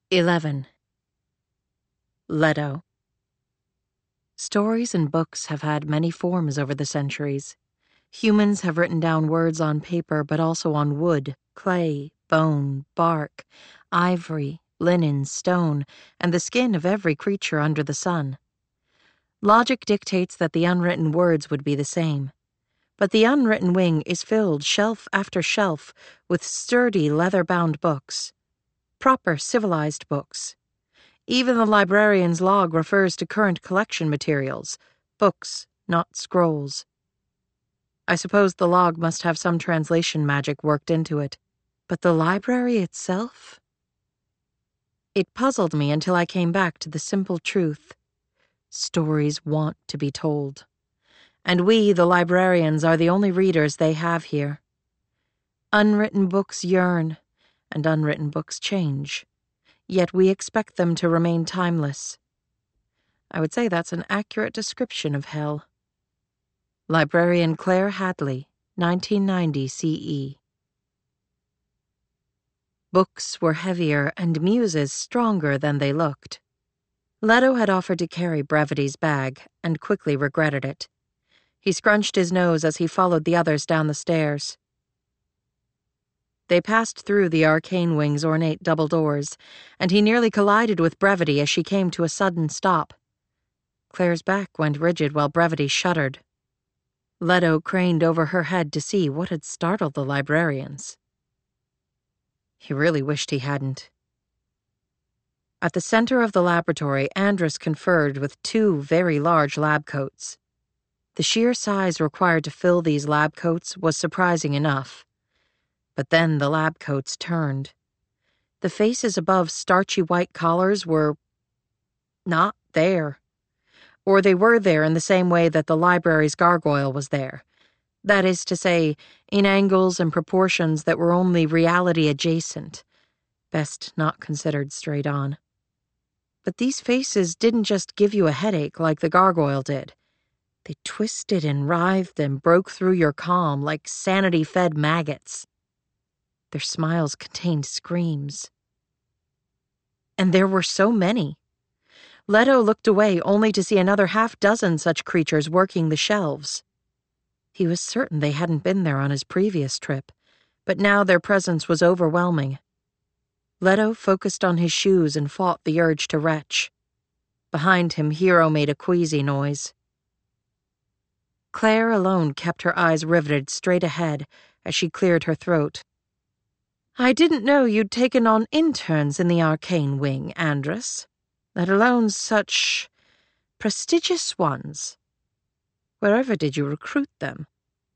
11. Leto. Stories and books have had many forms over the centuries. Humans have written down words on paper, but also on wood, clay, bone, bark, ivory, linen, stone, and the skin of every creature under the sun. Logic dictates that the unwritten words would be the same. But the unwritten wing is filled shelf after shelf with sturdy leather-bound books. Proper civilized books. Even the librarian's log refers to current collection materials, books, not scrolls. I suppose the log must have some translation magic worked into it, but the library itself? It puzzled me until I came back to the simple truth. Stories want to be told. And we, the librarians, are the only readers they have here. Unwritten books yearn, and unwritten books change. Yet we expect them to remain timeless. I would say that's an accurate description of hell. Librarian Claire Hadley, 1990 CE. Books were heavier and muses stronger than they looked. Leto had offered to carry Brevity's bag, and quickly regretted it. He scrunched his nose as he followed the others down the stairs. They passed through the arcane wing's ornate double doors, and he nearly collided with Brevity as she came to a sudden stop. Claire's back went rigid while Brevity shuddered. Leto craned over her head to see what had startled the librarians. He really wished he hadn't. At the center of the laboratory, Andrus conferred with two very large lab coats. The sheer size required to fill these lab coats was surprising enough. But then the lab coats turned. The faces above starchy white collars were not there. Or they were there in the same way that the library's gargoyle was there. That is to say, in angles and proportions that were only reality adjacent. Best not considered straight on. But these faces didn't just give you a headache like the gargoyle did. They twisted and writhed and broke through your calm like sanity-fed maggots. Their smiles contained screams. And there were so many. Leto looked away only to see another half-dozen such creatures working the shelves. He was certain they hadn't been there on his previous trip, but now their presence was overwhelming. Leto focused on his shoes and fought the urge to retch. Behind him, Hero made a queasy noise. Claire alone kept her eyes riveted straight ahead as she cleared her throat. I didn't know you'd taken on interns in the arcane wing, Andrus, let alone such prestigious ones. Wherever did you recruit them?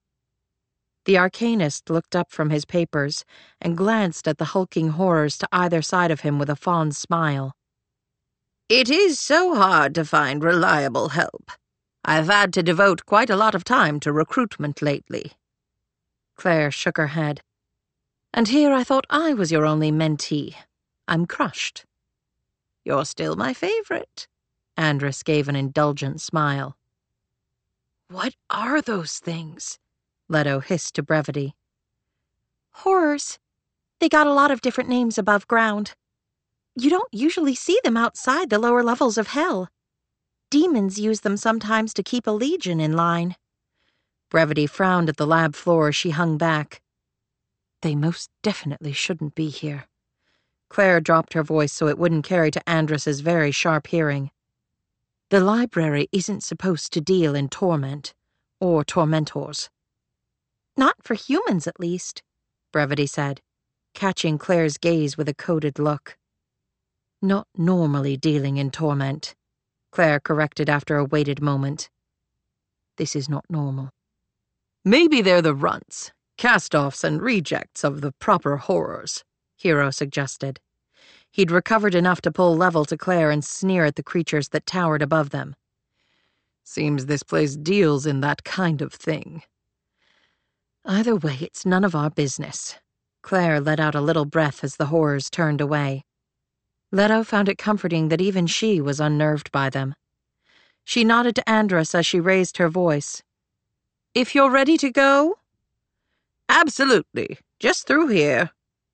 The arcanist looked up from his papers and glanced at the hulking horrors to either side of him with a fond smile. It is so hard to find reliable help. I've had to devote quite a lot of time to recruitment lately. Claire shook her head. And here I thought I was your only mentee. I'm crushed. You're still my favorite. Andrus gave an indulgent smile. What are those things? Leto hissed to Brevity. Horrors. They got a lot of different names above ground. You don't usually see them outside the lower levels of hell. Demons use them sometimes to keep a legion in line. Brevity frowned at the lab floor as she hung back. They most definitely shouldn't be here. Claire dropped her voice so it wouldn't carry to Andrus's very sharp hearing. The library isn't supposed to deal in torment, or tormentors. Not for humans, at least, Brevity said, catching Claire's gaze with a coded look. Not normally dealing in torment, Claire corrected after a waited moment. This is not normal. Maybe they're the runts. Cast-offs and rejects of the proper horrors, Hero suggested. He'd recovered enough to pull level to Claire and sneer at the creatures that towered above them. Seems this place deals in that kind of thing. Either way, it's none of our business. Claire let out a little breath as the horrors turned away. Leto found it comforting that even she was unnerved by them. She nodded to Andrus as she raised her voice. If you're ready to go? Absolutely. Just through here.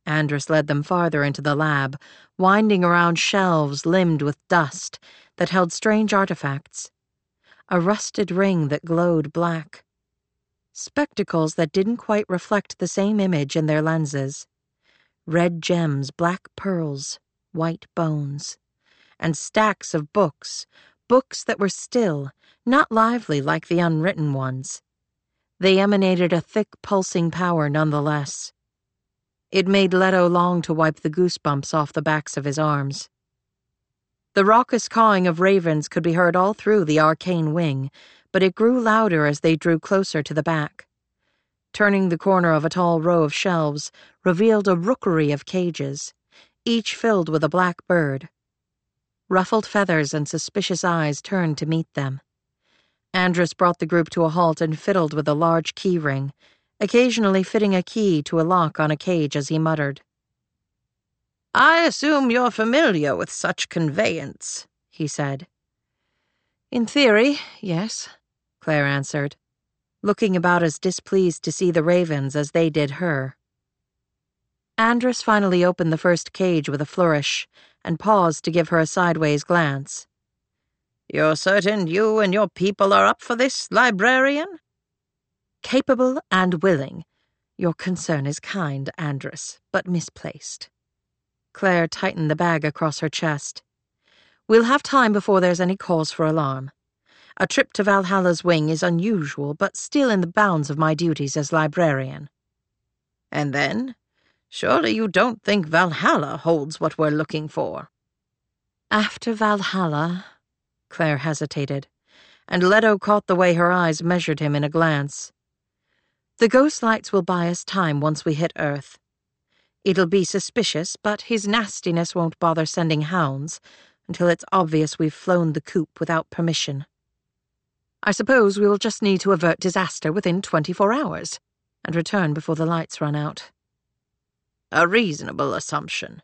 Andrus led them farther into the lab, winding around shelves limned with dust that held strange artifacts. A rusted ring that glowed black. Spectacles that didn't quite reflect the same image in their lenses. Red gems, black pearls, white bones. And stacks of books that were still, not lively like the unwritten ones. They emanated a thick, pulsing power nonetheless. It made Leto long to wipe the goosebumps off the backs of his arms. The raucous cawing of ravens could be heard all through the arcane wing, but it grew louder as they drew closer to the back. Turning the corner of a tall row of shelves revealed a rookery of cages, each filled with a black bird. Ruffled feathers and suspicious eyes turned to meet them. Andrus brought the group to a halt and fiddled with a large key ring, occasionally fitting a key to a lock on a cage as he muttered. "I assume you're familiar with such conveyance," he said. "In theory, yes," Claire answered, looking about as displeased to see the ravens as they did her. Andrus finally opened the first cage with a flourish and paused to give her a sideways glance. "You're certain you and your people are up for this, librarian?" "Capable and willing. Your concern is kind, Andrus, but misplaced." Claire tightened the bag across her chest. "We'll have time before there's any cause for alarm. A trip to Valhalla's wing is unusual, but still in the bounds of my duties as librarian." "And then? Surely you don't think Valhalla holds what we're looking for?" "After Valhalla," Claire hesitated, and Leto caught the way her eyes measured him in a glance. "The ghost lights will buy us time once we hit Earth. It'll be suspicious, but his nastiness won't bother sending hounds until it's obvious we've flown the coop without permission. I suppose we will just need to avert disaster within 24 hours and return before the lights run out." "A reasonable assumption."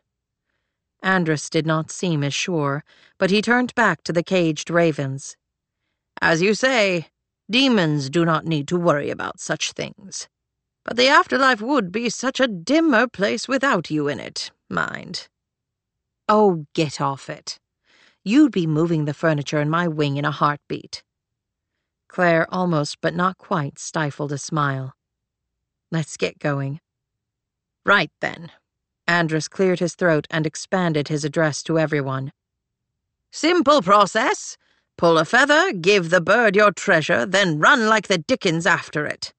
Andrus did not seem as sure, but he turned back to the caged ravens. "As you say, demons do not need to worry about such things. But the afterlife would be such a dimmer place without you in it, mind." "Oh, get off it. You'd be moving the furniture in my wing in a heartbeat." Claire almost but not quite stifled a smile. "Let's get going." "Right then." Andrus cleared his throat and expanded his address to everyone. "Simple process. Pull a feather, give the bird your treasure, then run like the dickens after it."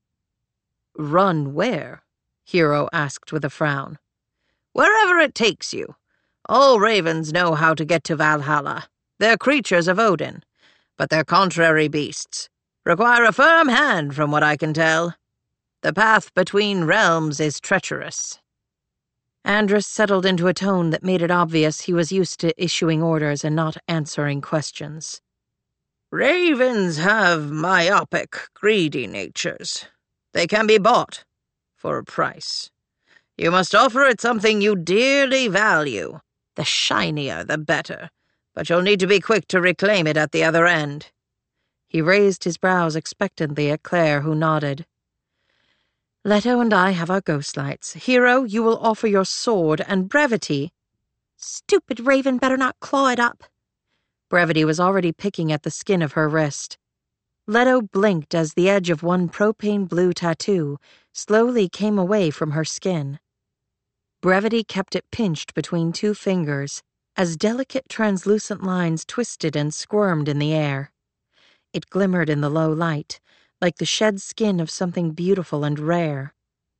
"Run where?" Hero asked with a frown. "Wherever it takes you. All ravens know how to get to Valhalla. They're creatures of Odin, but they're contrary beasts. Require a firm hand, from what I can tell. The path between realms is treacherous." Andrus settled into a tone that made it obvious he was used to issuing orders and not answering questions. "Ravens have myopic, greedy natures. They can be bought for a price. You must offer it something you dearly value. The shinier, the better, but you'll need to be quick to reclaim it at the other end." He raised his brows expectantly at Claire, who nodded. "Leto and I have our ghost lights. Hero, you will offer your sword, and Brevity—" "Stupid raven better not claw it up." Brevity was already picking at the skin of her wrist. Leto blinked as the edge of one propane blue tattoo slowly came away from her skin. Brevity kept it pinched between two fingers as delicate translucent lines twisted and squirmed in the air. It glimmered in the low light, like the shed skin of something beautiful and rare.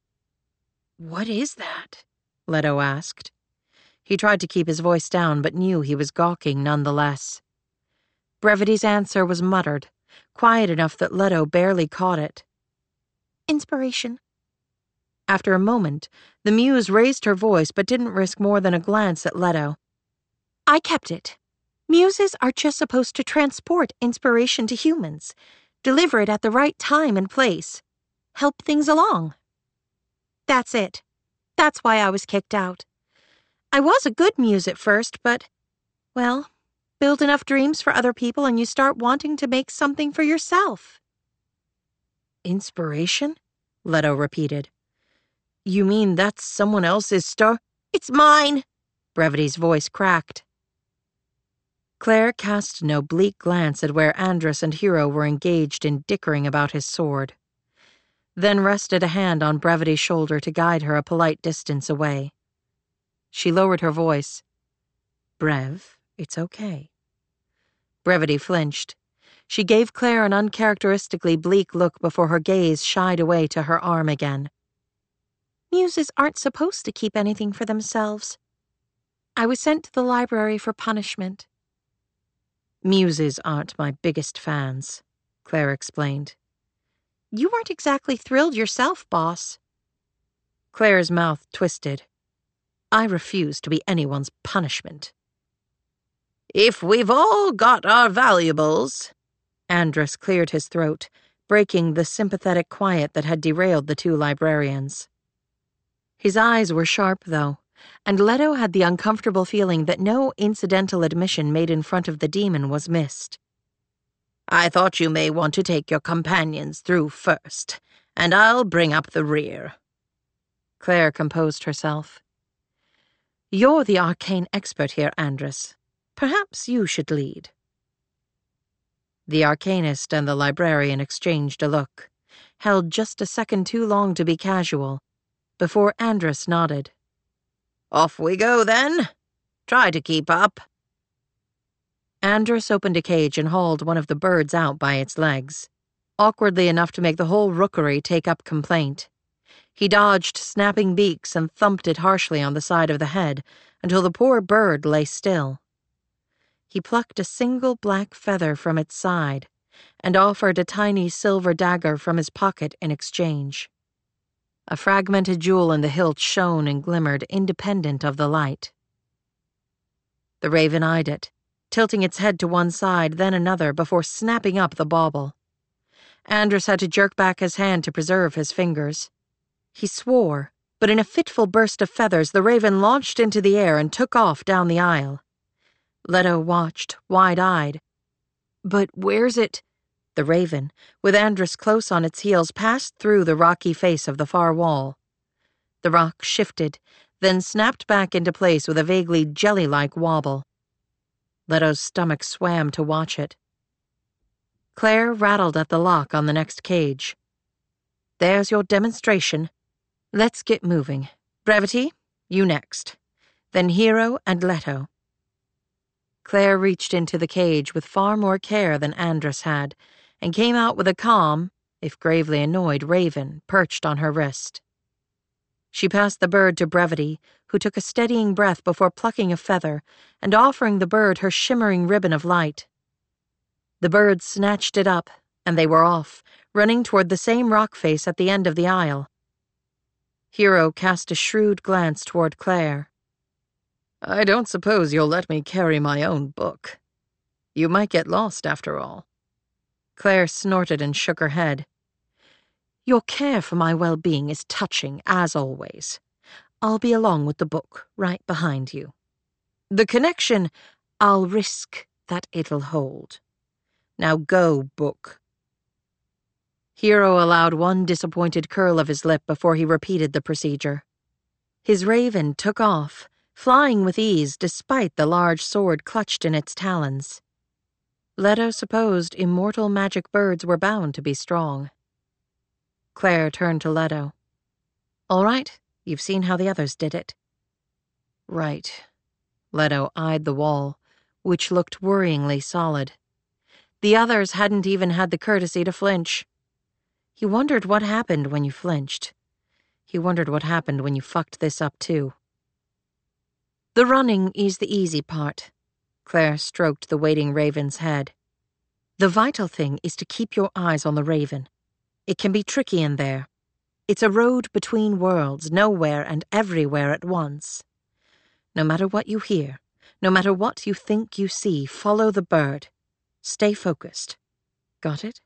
"What is that?" Leto asked. He tried to keep his voice down, but knew he was gawking nonetheless. Brevity's answer was muttered, quiet enough that Leto barely caught it. "Inspiration." After a moment, the muse raised her voice but didn't risk more than a glance at Leto. "I kept it. Muses are just supposed to transport inspiration to humans, deliver it at the right time and place, help things along. That's it. That's why I was kicked out. I was a good muse at first, but, well, build enough dreams for other people and you start wanting to make something for yourself." "Inspiration?" Leto repeated. You mean that's someone else's It's mine! Brevity's voice cracked. Claire cast an oblique glance at where Andrus and Hero were engaged in dickering about his sword, then rested a hand on Brevity's shoulder to guide her a polite distance away. She lowered her voice. Brev, it's okay. Brevity flinched. She gave Claire an uncharacteristically bleak look before her gaze shied away to her arm again. Muses aren't supposed to keep anything for themselves. I was sent to the library for punishment. Muses aren't my biggest fans, Claire explained. You weren't exactly thrilled yourself, boss. Claire's mouth twisted. I refuse to be anyone's punishment. If we've all got our valuables... Andrus cleared his throat, breaking the sympathetic quiet that had derailed the two librarians. His eyes were sharp, though, and Leto had the uncomfortable feeling that no incidental admission made in front of the demon was missed. I thought you may want to take your companions through first, and I'll bring up the rear. Claire composed herself. You're the arcane expert here, Andrus. Perhaps you should lead. The arcanist and the librarian exchanged a look, held just a second too long to be casual, before Andrus nodded. Off we go, then. Try to keep up. Andrus opened a cage and hauled one of the birds out by its legs, awkwardly enough to make the whole rookery take up complaint. He dodged snapping beaks and thumped it harshly on the side of the head until the poor bird lay still. He plucked a single black feather from its side and offered a tiny silver dagger from his pocket in exchange. A fragmented jewel in the hilt shone and glimmered independent of the light. The raven eyed it, tilting its head to one side, then another, before snapping up the bauble. Andrus had to jerk back his hand to preserve his fingers. He swore, but in a fitful burst of feathers, the raven launched into the air and took off down the aisle. Leto watched, wide-eyed. But where's it? The raven, with Andrus close on its heels, passed through the rocky face of the far wall. The rock shifted, then snapped back into place with a vaguely jelly-like wobble. Leto's stomach swam to watch it. Claire rattled at the lock on the next cage. There's your demonstration. Let's get moving. Brevity, you next. Then Hero and Leto. Claire reached into the cage with far more care than Andrus had, and came out with a calm, if gravely annoyed, raven perched on her wrist. She passed the bird to Brevity, who took a steadying breath before plucking a feather and offering the bird her shimmering ribbon of light. The bird snatched it up, and they were off, running toward the same rock face at the end of the aisle. Hero cast a shrewd glance toward Claire. I don't suppose you'll let me carry my own book. You might get lost after all. Claire snorted and shook her head. Your care for my well-being is touching, as always. I'll be along with the book, right behind you. The connection, I'll risk that it'll hold. Now go, book. Hero allowed one disappointed curl of his lip before he repeated the procedure. His raven took off, flying with ease despite the large sword clutched in its talons. Leto supposed immortal magic birds were bound to be strong. Claire turned to Leto. All right, you've seen how the others did it. Right. Leto eyed the wall, which looked worryingly solid. The others hadn't even had the courtesy to flinch. He wondered what happened when you flinched. He wondered what happened when you fucked this up, too. The running is the easy part. Claire stroked the waiting raven's head. The vital thing is to keep your eyes on the raven. It can be tricky in there. It's a road between worlds, nowhere and everywhere at once. No matter what you hear, no matter what you think you see, follow the bird. Stay focused. Got it?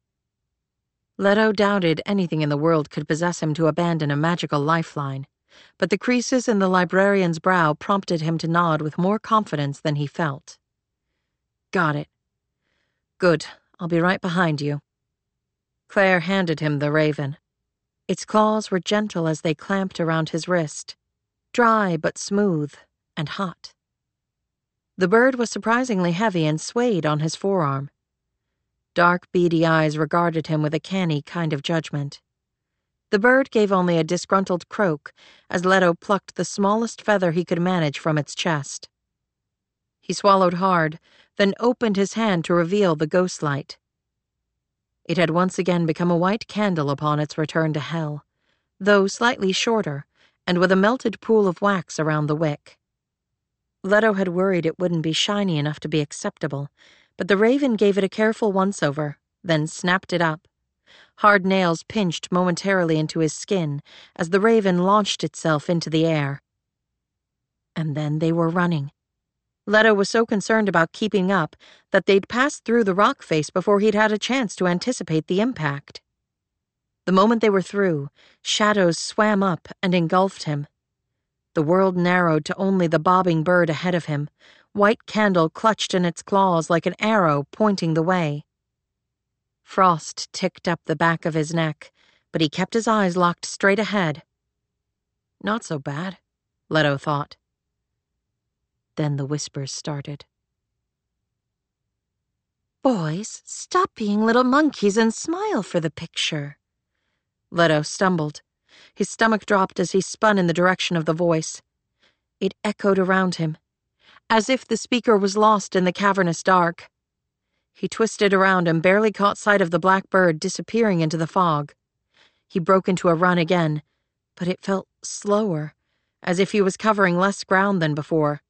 Leto doubted anything in the world could possess him to abandon a magical lifeline, but the creases in the librarian's brow prompted him to nod with more confidence than he felt. Got it. Good, I'll be right behind you. Claire handed him the raven. Its claws were gentle as they clamped around his wrist, dry but smooth and hot. The bird was surprisingly heavy and swayed on his forearm. Dark, beady eyes regarded him with a canny kind of judgment. The bird gave only a disgruntled croak as Leto plucked the smallest feather he could manage from its chest. He swallowed hard, then opened his hand to reveal the ghost light. It had once again become a white candle upon its return to hell, though slightly shorter, and with a melted pool of wax around the wick. Leto had worried it wouldn't be shiny enough to be acceptable, but the raven gave it a careful once-over, then snapped it up. Hard nails pinched momentarily into his skin as the raven launched itself into the air. And then they were running. Leto was so concerned about keeping up that they'd passed through the rock face before he'd had a chance to anticipate the impact. The moment they were through, shadows swam up and engulfed him. The world narrowed to only the bobbing bird ahead of him, white candle clutched in its claws like an arrow pointing the way. Frost ticked up the back of his neck, but he kept his eyes locked straight ahead. Not so bad, Leto thought. Then the whispers started. Boys, stop being little monkeys and smile for the picture. Leto stumbled. His stomach dropped as he spun in the direction of the voice. It echoed around him, as if the speaker was lost in the cavernous dark. He twisted around and barely caught sight of the black bird disappearing into the fog. He broke into a run again, but it felt slower, as if he was covering less ground than before.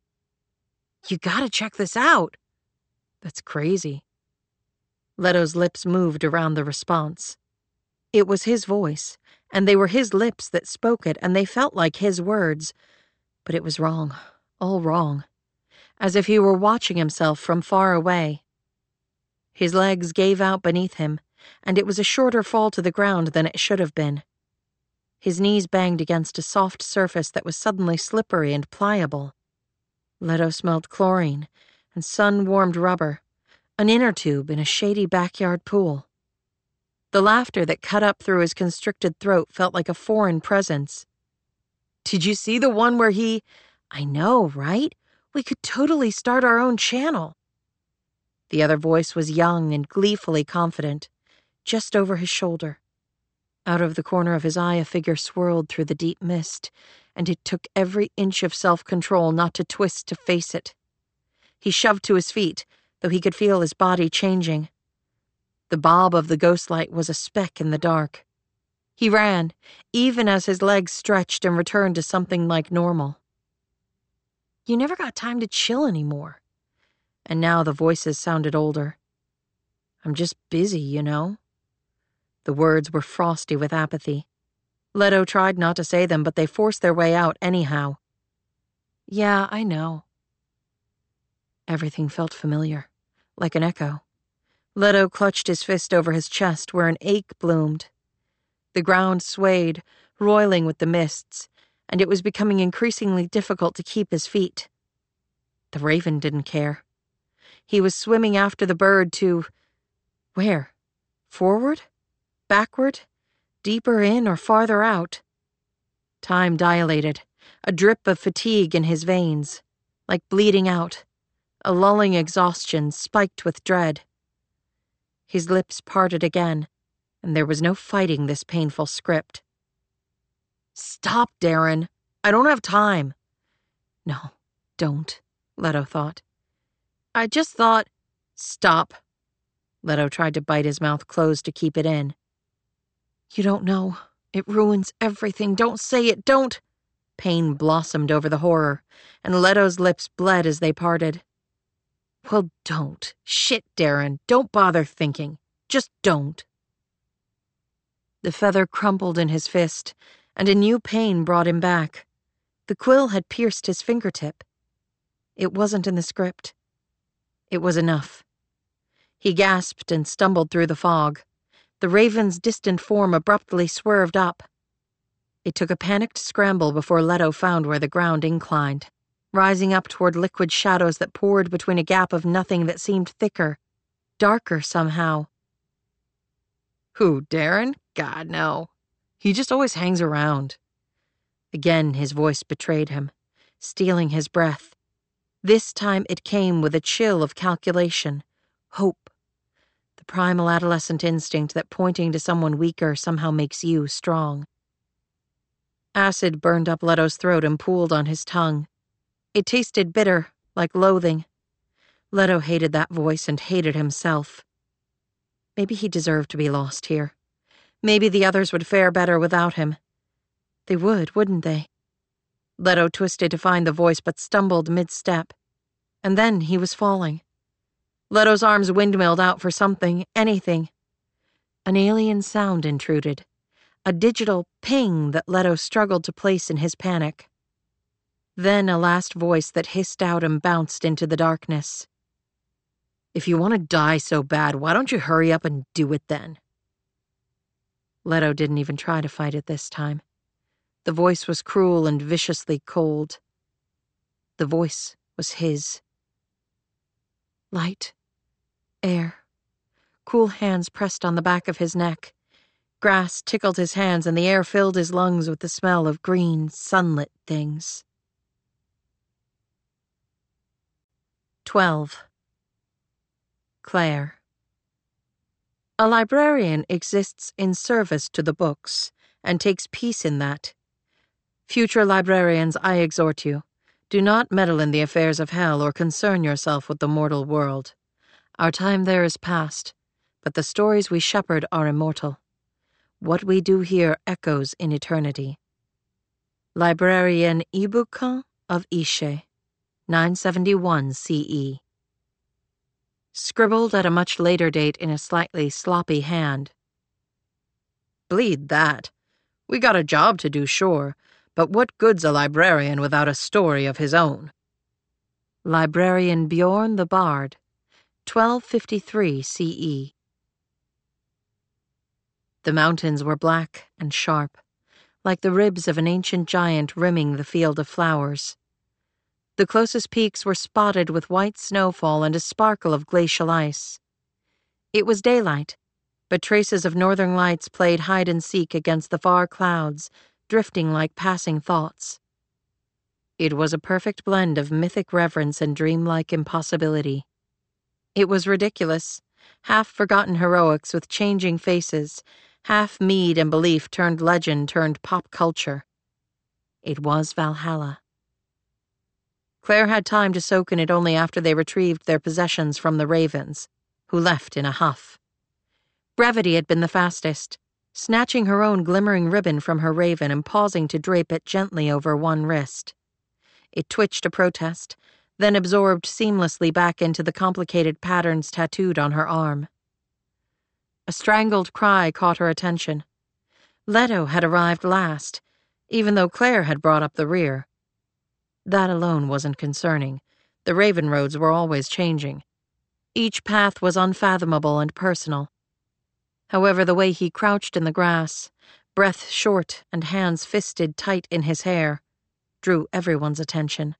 You gotta check this out. That's crazy. Leto's lips moved around the response. It was his voice, and they were his lips that spoke it, and they felt like his words. But it was wrong, all wrong, as if he were watching himself from far away. His legs gave out beneath him, and it was a shorter fall to the ground than it should have been. His knees banged against a soft surface that was suddenly slippery and pliable. Leto smelled chlorine and sun-warmed rubber, an inner tube in a shady backyard pool. The laughter that cut up through his constricted throat felt like a foreign presence. Did you see the one where he... I know, right? We could totally start our own channel. The other voice was young and gleefully confident, just over his shoulder. Out of the corner of his eye, a figure swirled through the deep mist, and it took every inch of self-control not to twist to face it. He shoved to his feet, though he could feel his body changing. The bob of the ghost light was a speck in the dark. He ran, even as his legs stretched and returned to something like normal. You never got time to chill anymore. And now the voices sounded older. I'm just busy, you know. The words were frosty with apathy. Leto tried not to say them, but they forced their way out anyhow. Yeah, I know. Everything felt familiar, like an echo. Leto clutched his fist over his chest where an ache bloomed. The ground swayed, roiling with the mists, and it was becoming increasingly difficult to keep his feet. The raven didn't care. He was swimming after the bird to... where? Forward? Backward? Deeper in or farther out? Time dilated, a drip of fatigue in his veins, like bleeding out, a lulling exhaustion spiked with dread. His lips parted again, and there was no fighting this painful script. Stop, Darren. I don't have time. No, don't, Leto thought. I just thought... Stop. Leto tried to bite his mouth closed to keep it in. You don't know. It ruins everything. Don't say it. Don't. Pain blossomed over the horror, and Leto's lips bled as they parted. Well, don't. Shit, Darren. Don't bother thinking. Just don't. The feather crumpled in his fist, and a new pain brought him back. The quill had pierced his fingertip. It wasn't in the script. It was enough. He gasped and stumbled through the fog. The raven's distant form abruptly swerved up. It took a panicked scramble before Leto found where the ground inclined, rising up toward liquid shadows that poured between a gap of nothing that seemed thicker, darker somehow. Who, Darren? God, no. He just always hangs around." Again his voice betrayed him, stealing his breath. This time it came with a chill of calculation, hope, the primal adolescent instinct that pointing to someone weaker somehow makes you strong. Acid burned up Leto's throat and pooled on his tongue. It tasted bitter, like loathing. Leto hated that voice and hated himself. Maybe he deserved to be lost here. Maybe the others would fare better without him. They would, wouldn't they? Leto twisted to find the voice but stumbled mid-step. And then he was falling. Leto's arms windmilled out for something, anything. An alien sound intruded. A digital ping that Leto struggled to place in his panic. Then a last voice that hissed out and bounced into the darkness. "If you want to die so bad, why don't you hurry up and do it then?" Leto didn't even try to fight it this time. The voice was cruel and viciously cold. The voice was his. Light. Air. Cool hands pressed on the back of his neck. Grass tickled his hands and the air filled his lungs with the smell of green, sunlit things. 12. Claire. A librarian exists in service to the books, and takes peace in that. Future librarians, I exhort you, do not meddle in the affairs of hell or concern yourself with the mortal world. Our time there is past, but the stories we shepherd are immortal. What we do here echoes in eternity. Librarian Ibukan of Ishe, 971 CE. Scribbled at a much later date in a slightly sloppy hand. Bleed that. We got a job to do, sure, but what good's a librarian without a story of his own? Librarian Bjorn the Bard, 1253 CE. The mountains were black and sharp, like the ribs of an ancient giant rimming the field of flowers. The closest peaks were spotted with white snowfall and a sparkle of glacial ice. It was daylight, but traces of northern lights played hide-and-seek against the far clouds, drifting like passing thoughts. It was a perfect blend of mythic reverence and dreamlike impossibility. It was ridiculous, half-forgotten heroics with changing faces, half mead and belief turned legend turned pop culture. It was Valhalla. Claire had time to soak in it only after they retrieved their possessions from the ravens, who left in a huff. Brevity had been the fastest, snatching her own glimmering ribbon from her raven and pausing to drape it gently over one wrist. It twitched a protest, then absorbed seamlessly back into the complicated patterns tattooed on her arm. A strangled cry caught her attention. Leto had arrived last, even though Claire had brought up the rear. That alone wasn't concerning. The Raven roads were always changing. Each path was unfathomable and personal. However, the way he crouched in the grass, breath short and hands fisted tight in his hair, drew everyone's attention.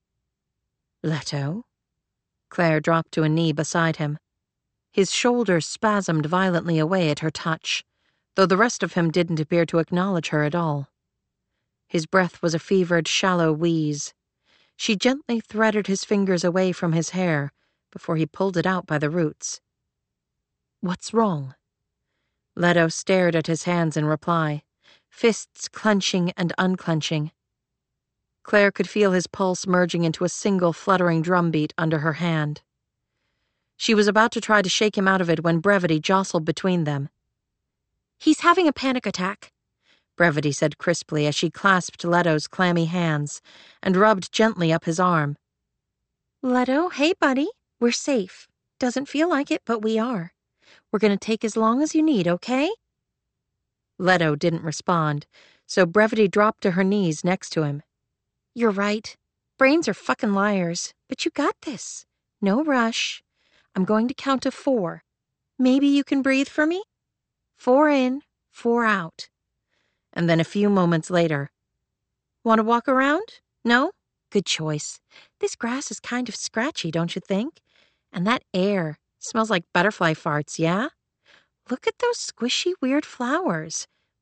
Leto? Claire dropped to a knee beside him. His shoulders spasmed violently away at her touch, though the rest of him didn't appear to acknowledge her at all. His breath was a fevered, shallow wheeze. She gently threaded his fingers away from his hair before he pulled it out by the roots. What's wrong? Leto stared at his hands in reply, fists clenching and unclenching. Claire could feel his pulse merging into a single fluttering drumbeat under her hand. She was about to try to shake him out of it when Brevity jostled between them. "He's having a panic attack," Brevity said crisply as she clasped Leto's clammy hands and rubbed gently up his arm. "Leto, hey buddy, we're safe. Doesn't feel like it, but we are. We're going to take as long as you need, okay?" Leto didn't respond, so Brevity dropped to her knees next to him. "You're right. Brains are fucking liars, but you got this. No rush. I'm going to count to 4. Maybe you can breathe for me? 4 in, 4 out." And then a few moments later, "Want to walk around? No? Good choice. This grass is kind of scratchy, don't you think? And that air smells like butterfly farts, yeah? Look at those squishy, weird flowers.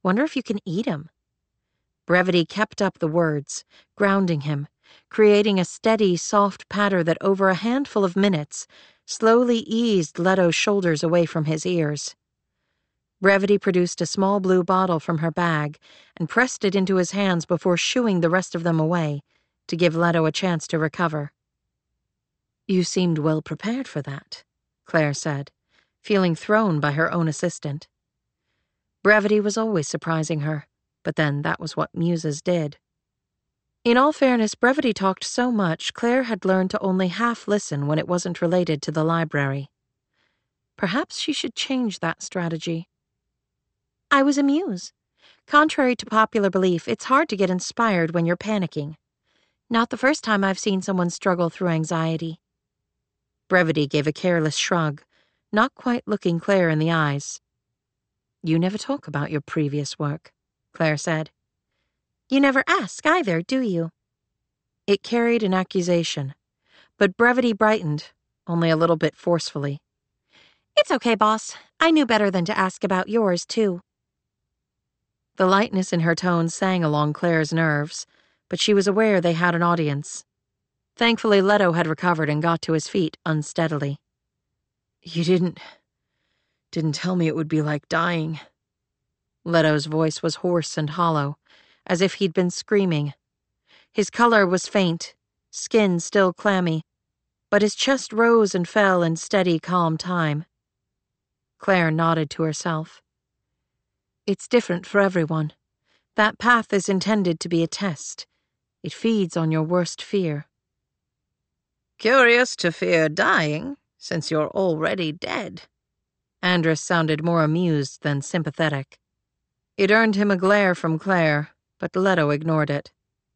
Wonder if you can eat him. Brevity kept up the words, grounding him, creating a steady, soft patter that over a handful of minutes slowly eased Leto's shoulders away from his ears. Brevity produced a small blue bottle from her bag and pressed it into his hands before shooing the rest of them away to give Leto a chance to recover. You seemed well prepared for that, Claire said, feeling thrown by her own assistant. Brevity was always surprising her, but then that was what muses did. In all fairness, Brevity talked so much Claire had learned to only half listen when it wasn't related to the library. Perhaps she should change that strategy. I was a muse. Contrary to popular belief, it's hard to get inspired when you're panicking. Not the first time I've seen someone struggle through anxiety. Brevity gave a careless shrug, not quite looking Claire in the eyes. You never talk about your previous work, Claire said. You never ask either, do you? It carried an accusation, but Brevity brightened, only a little bit forcefully. It's okay, boss. I knew better than to ask about yours, too. The lightness in her tone sang along Claire's nerves, but she was aware they had an audience. Thankfully, Leto had recovered and got to his feet unsteadily. You didn't tell me it would be like dying. Leto's voice was hoarse and hollow, as if he'd been screaming. His color was faint, skin still clammy, but his chest rose and fell in steady, calm time. Claire nodded to herself. It's different for everyone. That path is intended to be a test. It feeds on your worst fear. Curious to fear dying, since you're already dead. Andrus sounded more amused than sympathetic. It earned him a glare from Claire, but Leto ignored it.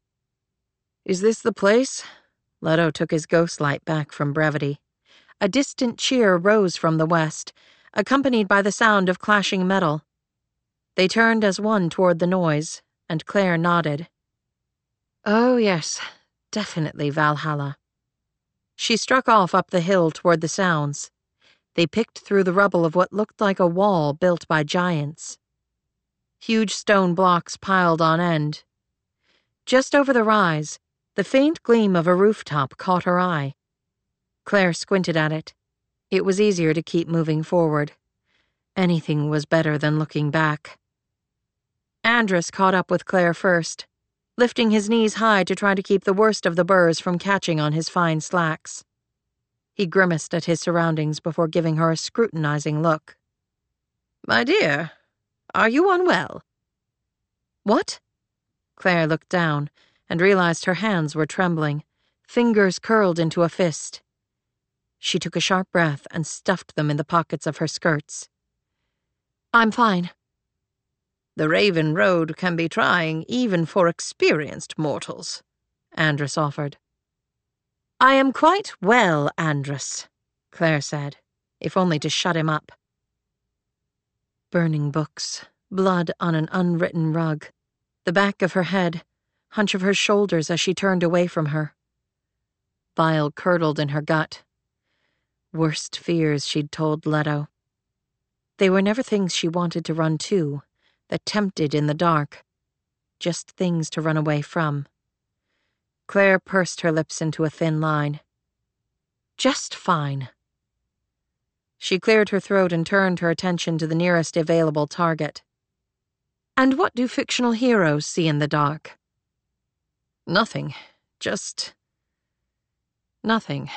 Is this the place? Leto took his ghost light back from Brevity. A distant cheer rose from the west, accompanied by the sound of clashing metal. They turned as one toward the noise, and Claire nodded. Oh, yes, definitely Valhalla. She struck off up the hill toward the sounds. They picked through the rubble of what looked like a wall built by giants. Huge stone blocks piled on end. Just over the rise, the faint gleam of a rooftop caught her eye. Claire squinted at it. It was easier to keep moving forward. Anything was better than looking back. Andrus caught up with Claire first, lifting his knees high to try to keep the worst of the burrs from catching on his fine slacks. He grimaced at his surroundings before giving her a scrutinizing look. My dear, are you unwell? What? Claire looked down and realized her hands were trembling, fingers curled into a fist. She took a sharp breath and stuffed them in the pockets of her skirts. I'm fine. The Raven Road can be trying even for experienced mortals, Andrus offered. I am quite well, Andrus, Claire said, if only to shut him up. Burning books, blood on an unwritten rug, the back of her head, hunch of her shoulders as she turned away from her. Bile curdled in her gut. Worst fears she'd told Leto. They were never things she wanted to run to, that tempted in the dark, just things to run away from. Claire pursed her lips into a thin line. Just fine. She cleared her throat and turned her attention to the nearest available target. And what do fictional heroes see in the dark? Nothing. Just nothing.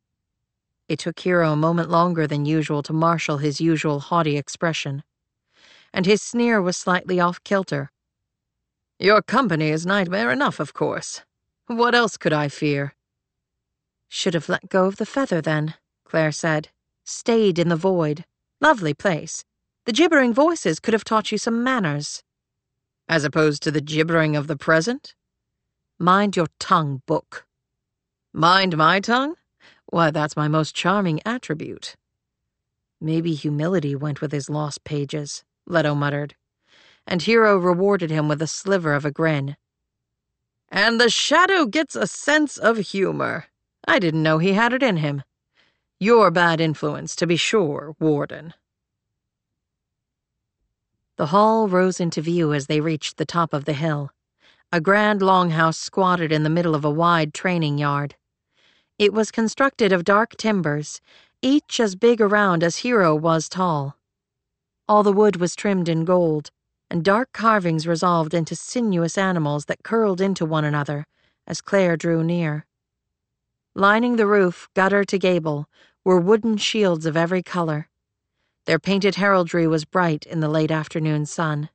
It took Hero a moment longer than usual to marshal his usual haughty expression, and his sneer was slightly off-kilter. Your company is nightmare enough, of course. What else could I fear? Should have let go of the feather, then, Claire said. Stayed in the void. Lovely place. The gibbering voices could have taught you some manners. As opposed to the gibbering of the present? Mind your tongue, book. Mind my tongue? Why, that's my most charming attribute. Maybe humility went with his lost pages, Leto muttered, and Hero rewarded him with a sliver of a grin. And the shadow gets a sense of humor. I didn't know he had it in him. Your bad influence, to be sure, Warden. The hall rose into view as they reached the top of the hill. A grand longhouse squatted in the middle of a wide training yard. It was constructed of dark timbers, each as big around as Hero was tall. All the wood was trimmed in gold, and dark carvings resolved into sinuous animals that curled into one another as Claire drew near. Lining the roof, gutter to gable, were wooden shields of every color. Their painted heraldry was bright in the late afternoon sun.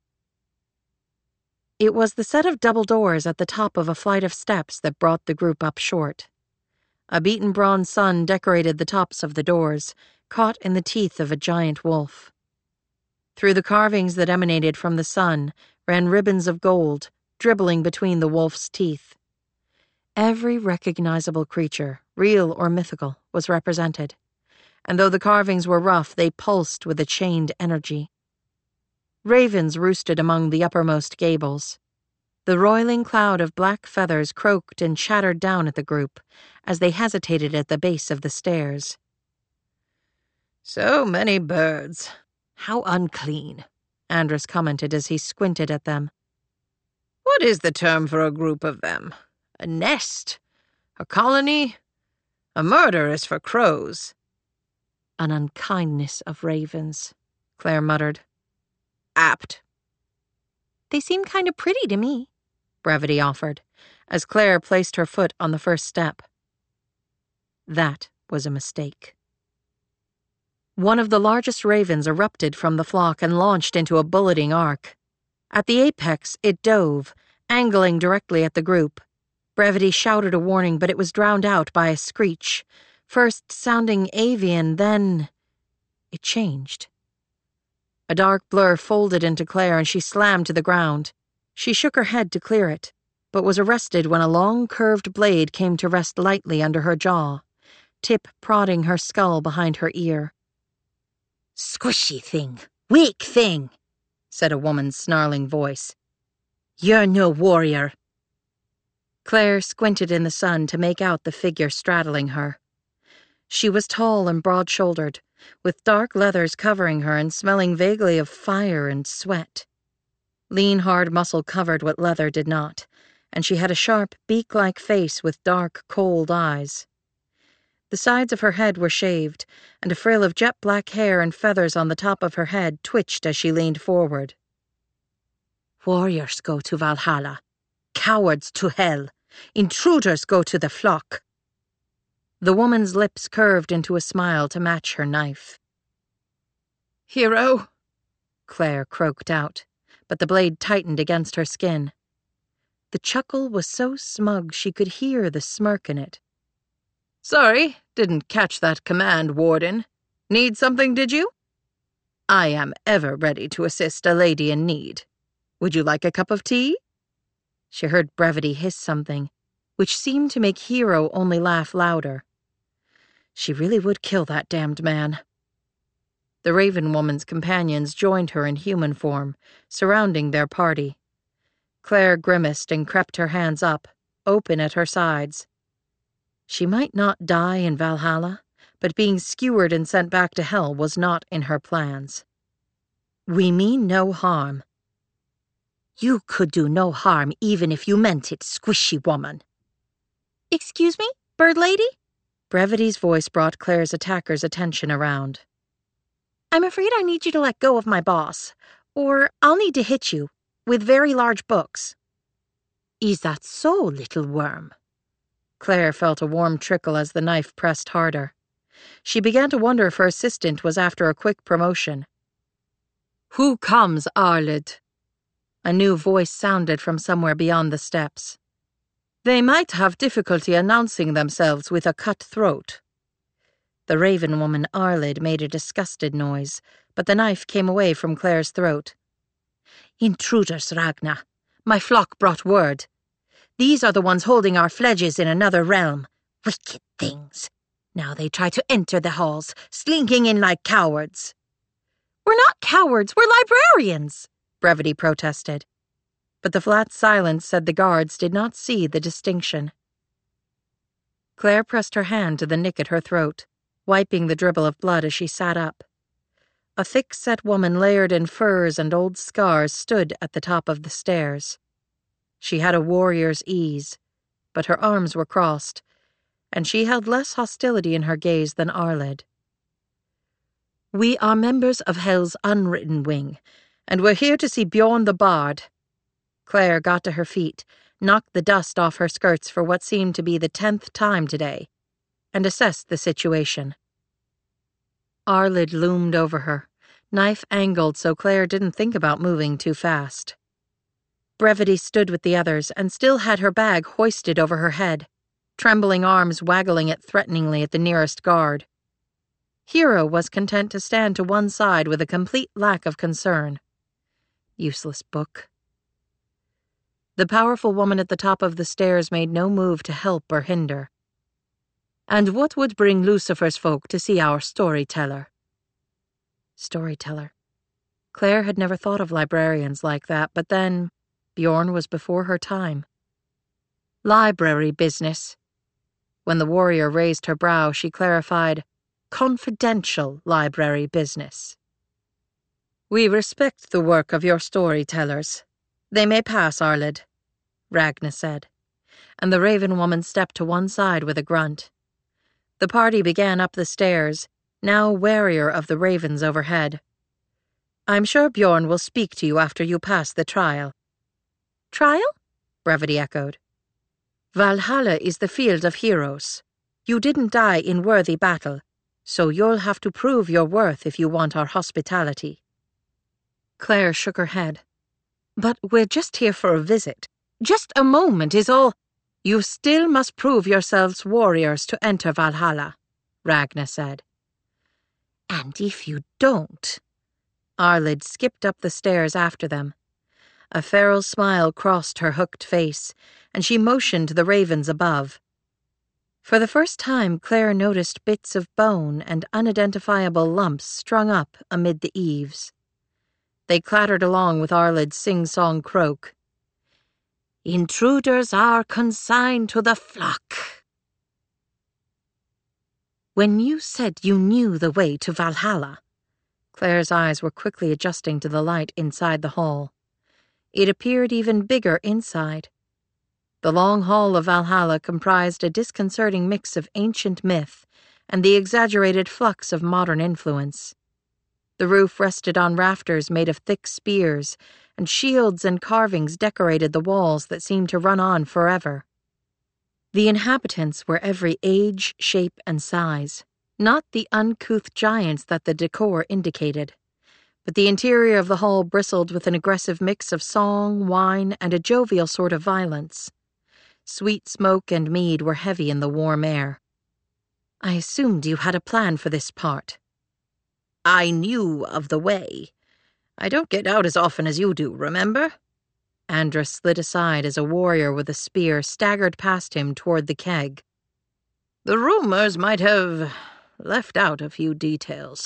It was the set of double doors at the top of a flight of steps that brought the group up short. A beaten bronze sun decorated the tops of the doors, caught in the teeth of a giant wolf. Through the carvings that emanated from the sun ran ribbons of gold, dribbling between the wolf's teeth. Every recognizable creature, real or mythical, was represented, and though the carvings were rough, they pulsed with a chained energy. Ravens roosted among the uppermost gables. The roiling cloud of black feathers croaked and chattered down at the group as they hesitated at the base of the stairs. "So many birds. How unclean," Andrus commented as he squinted at them. What is the term for a group of them? A nest? A colony? A murder is for crows." "An unkindness of ravens," Claire muttered. "Apt." "They seem kind of pretty to me," Brevity offered, as Claire placed her foot on the first step. That was a mistake. One of the largest ravens erupted from the flock and launched into a bulleting arc. At the apex, it dove, angling directly at the group. Brevity shouted a warning, but it was drowned out by a screech, first sounding avian, then it changed. A dark blur folded into Claire and she slammed to the ground. She shook her head to clear it, but was arrested when a long curved blade came to rest lightly under her jaw, tip prodding her skull behind her ear. "Squishy thing, weak thing," said a woman's snarling voice. "You're no warrior." Claire squinted in the sun to make out the figure straddling her. She was tall and broad-shouldered, with dark leathers covering her and smelling vaguely of fire and sweat. Lean, hard muscle covered what leather did not, and she had a sharp, beak-like face with dark, cold eyes. The sides of her head were shaved, and a frill of jet-black hair and feathers on the top of her head twitched as she leaned forward. "Warriors go to Valhalla. Cowards to hell. Intruders go to the flock." The woman's lips curved into a smile to match her knife. "Hero?" Claire croaked out, but the blade tightened against her skin. The chuckle was so smug she could hear the smirk in it. "Sorry, didn't catch that command, Warden. Need something, did you? I am ever ready to assist a lady in need. Would you like a cup of tea?" She heard Brevity hiss something, which seemed to make Hero only laugh louder. She really would kill that damned man. The Raven Woman's companions joined her in human form, surrounding their party. Claire grimaced and crept her hands up, open at her sides. She might not die in Valhalla, but being skewered and sent back to hell was not in her plans. "We mean no harm." "You could do no harm even if you meant it, squishy woman." "Excuse me, bird lady?" Brevity's voice brought Claire's attacker's attention around. "I'm afraid I need you to let go of my boss, or I'll need to hit you with very large books." "Is that so, little worm?" Claire felt a warm trickle as the knife pressed harder. She began to wonder if her assistant was after a quick promotion. "Who comes, Arlid?" A new voice sounded from somewhere beyond the steps. "They might have difficulty announcing themselves with a cut throat." The Raven Woman Arlid made a disgusted noise, but the knife came away from Claire's throat. "Intruders, Ragna. My flock brought word. These are the ones holding our fledges in another realm. Wicked things. Now they try to enter the halls, slinking in like cowards." "We're not cowards, we're librarians," Brevity protested. But the flat silence said the guards did not see the distinction. Claire pressed her hand to the nick at her throat, wiping the dribble of blood as she sat up. A thick-set woman layered in furs and old scars stood at the top of the stairs. She had a warrior's ease, but her arms were crossed, and she held less hostility in her gaze than Arlid. "We are members of Hell's Unwritten Wing, and we're here to see Bjorn the Bard." Claire got to her feet, knocked the dust off her skirts for what seemed to be the 10th time today, and assessed the situation. Arlid loomed over her, knife angled so Claire didn't think about moving too fast. Brevity stood with the others and still had her bag hoisted over her head, trembling arms waggling it threateningly at the nearest guard. Hero was content to stand to one side with a complete lack of concern. Useless book. The powerful woman at the top of the stairs made no move to help or hinder. "And what would bring Lucifer's folk to see our storyteller?" Storyteller. Claire had never thought of librarians like that, but then Bjorn was before her time. "Library business." When the warrior raised her brow, she clarified, "Confidential library business." "We respect the work of your storytellers. They may pass, Arlid," Ragna said, and the Raven woman stepped to one side with a grunt. The party began up the stairs, now warier of the ravens overhead. "I'm sure Bjorn will speak to you after you pass the trial." "Trial?" Brevity echoed. "Valhalla is the field of heroes. You didn't die in worthy battle, so you'll have to prove your worth if you want our hospitality." Claire shook her head. "But we're just here for a visit. Just a moment is all." "You still must prove yourselves warriors to enter Valhalla," Ragna said. "And if you don't—" Arlid skipped up the stairs after them. A feral smile crossed her hooked face, and she motioned to the ravens above. For the first time, Claire noticed bits of bone and unidentifiable lumps strung up amid the eaves. They clattered along with Arlid's sing-song croak. "Intruders are consigned to the flock." "When you said you knew the way to Valhalla," Claire's eyes were quickly adjusting to the light inside the hall. It appeared even bigger inside. The long hall of Valhalla comprised a disconcerting mix of ancient myth and the exaggerated flux of modern influence. The roof rested on rafters made of thick spears, and shields and carvings decorated the walls that seemed to run on forever. The inhabitants were every age, shape, and size, not the uncouth giants that the decor indicated, but the interior of the hall bristled with an aggressive mix of song, wine, and a jovial sort of violence. Sweet smoke and mead were heavy in the warm air. "I assumed you had a plan for this part." "I knew of the way. I don't get out as often as you do, remember?" Andrus slid aside as a warrior with a spear staggered past him toward the keg. "The rumors might have left out a few details."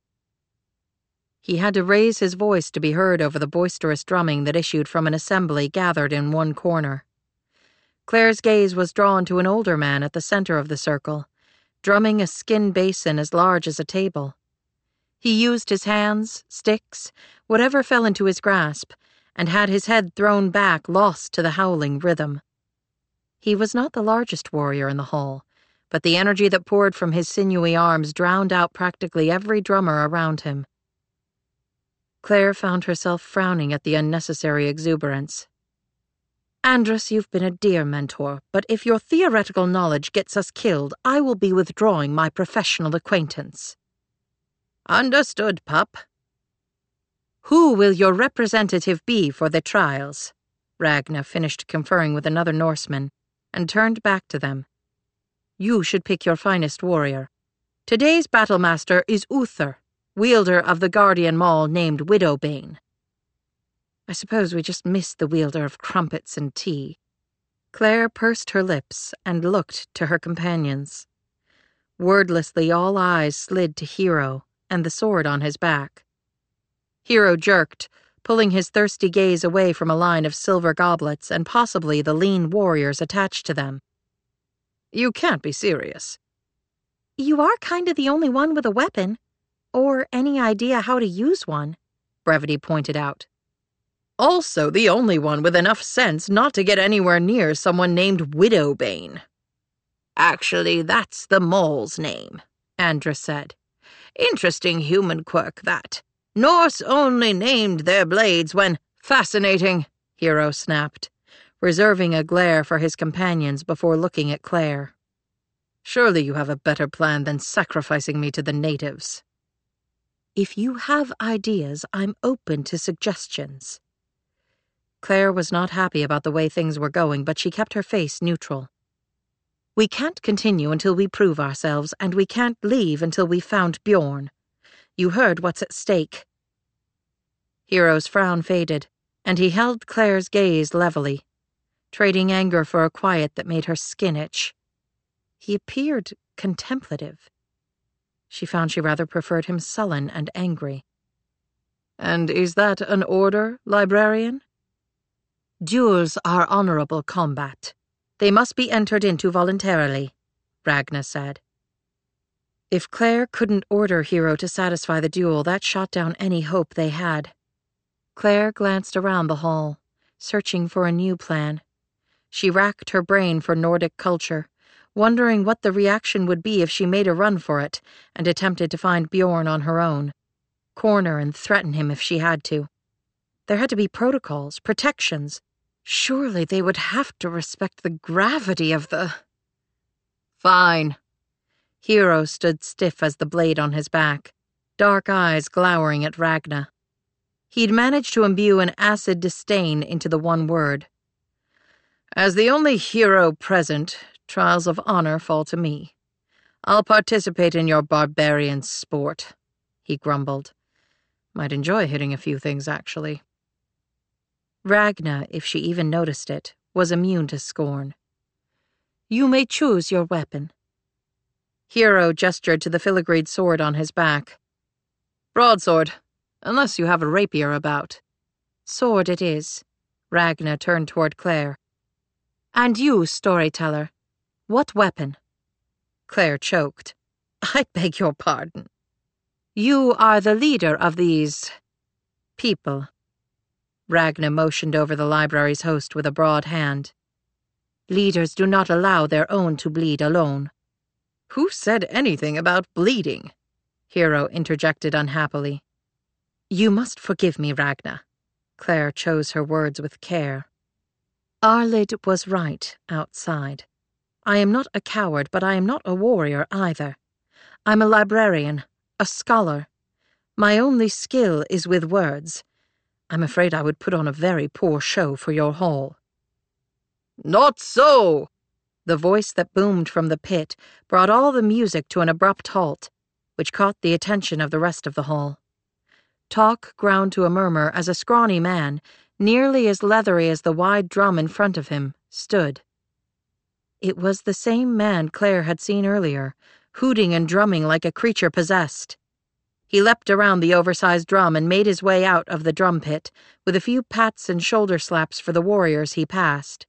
He had to raise his voice to be heard over the boisterous drumming that issued from an assembly gathered in one corner. Claire's gaze was drawn to an older man at the center of the circle, drumming a skin basin as large as a table. He used his hands, sticks, whatever fell into his grasp, and had his head thrown back, lost to the howling rhythm. He was not the largest warrior in the hall, but the energy that poured from his sinewy arms drowned out practically every drummer around him. Claire found herself frowning at the unnecessary exuberance. "Andrus, you've been a dear mentor, but if your theoretical knowledge gets us killed, I will be withdrawing my professional acquaintance." "Understood, pup." "Who will your representative be for the trials?" Ragna finished conferring with another Norseman, and turned back to them. "You should pick your finest warrior. Today's battlemaster is Uther, wielder of the guardian maul named Widowbane." "I suppose we just missed the wielder of crumpets and tea." Claire pursed her lips and looked to her companions. Wordlessly, all eyes slid to Hero and the sword on his back. Hero jerked, pulling his thirsty gaze away from a line of silver goblets and possibly the lean warriors attached to them. "You can't be serious." "You are kind of the only one with a weapon. or any idea how to use one, Brevity pointed out. Also the only one with enough sense not to get anywhere near someone named Widowbane. Actually, that's the mole's name, Andrus said. Interesting human quirk, that. Norse only named their blades when— Fascinating, Hero snapped, reserving a glare for his companions before looking at Claire. Surely you have a better plan than sacrificing me to the natives. If you have ideas, I'm open to suggestions. Claire was not happy about the way things were going, but she kept her face neutral. We can't continue until we prove ourselves, and we can't leave until we've found Bjorn. You heard what's at stake. Hero's frown faded, and he held Claire's gaze levelly, trading anger for a quiet that made her skin itch. He appeared contemplative. She found she rather preferred him sullen and angry. And is that an order, librarian? Duels are honorable combat. They must be entered into voluntarily, Ragna said. If Claire couldn't order Hero to satisfy the duel, that shot down any hope they had. Claire glanced around the hall, searching for a new plan. She racked her brain for Nordic culture, wondering what the reaction would be if she made a run for it and attempted to find Bjorn on her own, corner and threaten him if she had to. There had to be protocols, protections. Surely they would have to respect the gravity of the— Fine. Hero stood stiff as the blade on his back, dark eyes glowering at Ragna. He'd managed to imbue an acid disdain into the one word. As the only hero present, trials of honor fall to me. I'll participate in your barbarian sport, he grumbled. Might enjoy hitting a few things, actually. Ragna, if she even noticed it, was immune to scorn. You may choose your weapon. Hero gestured to the filigreed sword on his back. Broadsword, unless you have a rapier about. Sword it is. Ragna turned toward Claire. And you, storyteller, what weapon? Claire choked. I beg your pardon. You are the leader of these people. Ragna motioned over the library's host with a broad hand. Leaders do not allow their own to bleed alone. Who said anything about bleeding? Hero interjected unhappily. You must forgive me, Ragna. Claire chose her words with care. Arlid was right outside. I am not a coward, but I am not a warrior either. I'm a librarian, a scholar. My only skill is with words. I'm afraid I would put on a very poor show for your hall. Not so! The voice that boomed from the pit brought all the music to an abrupt halt, which caught the attention of the rest of the hall. Talk ground to a murmur as a scrawny man, nearly as leathery as the wide drum in front of him, stood. It was the same man Claire had seen earlier, hooting and drumming like a creature possessed. He leapt around the oversized drum and made his way out of the drum pit, with a few pats and shoulder slaps for the warriors he passed.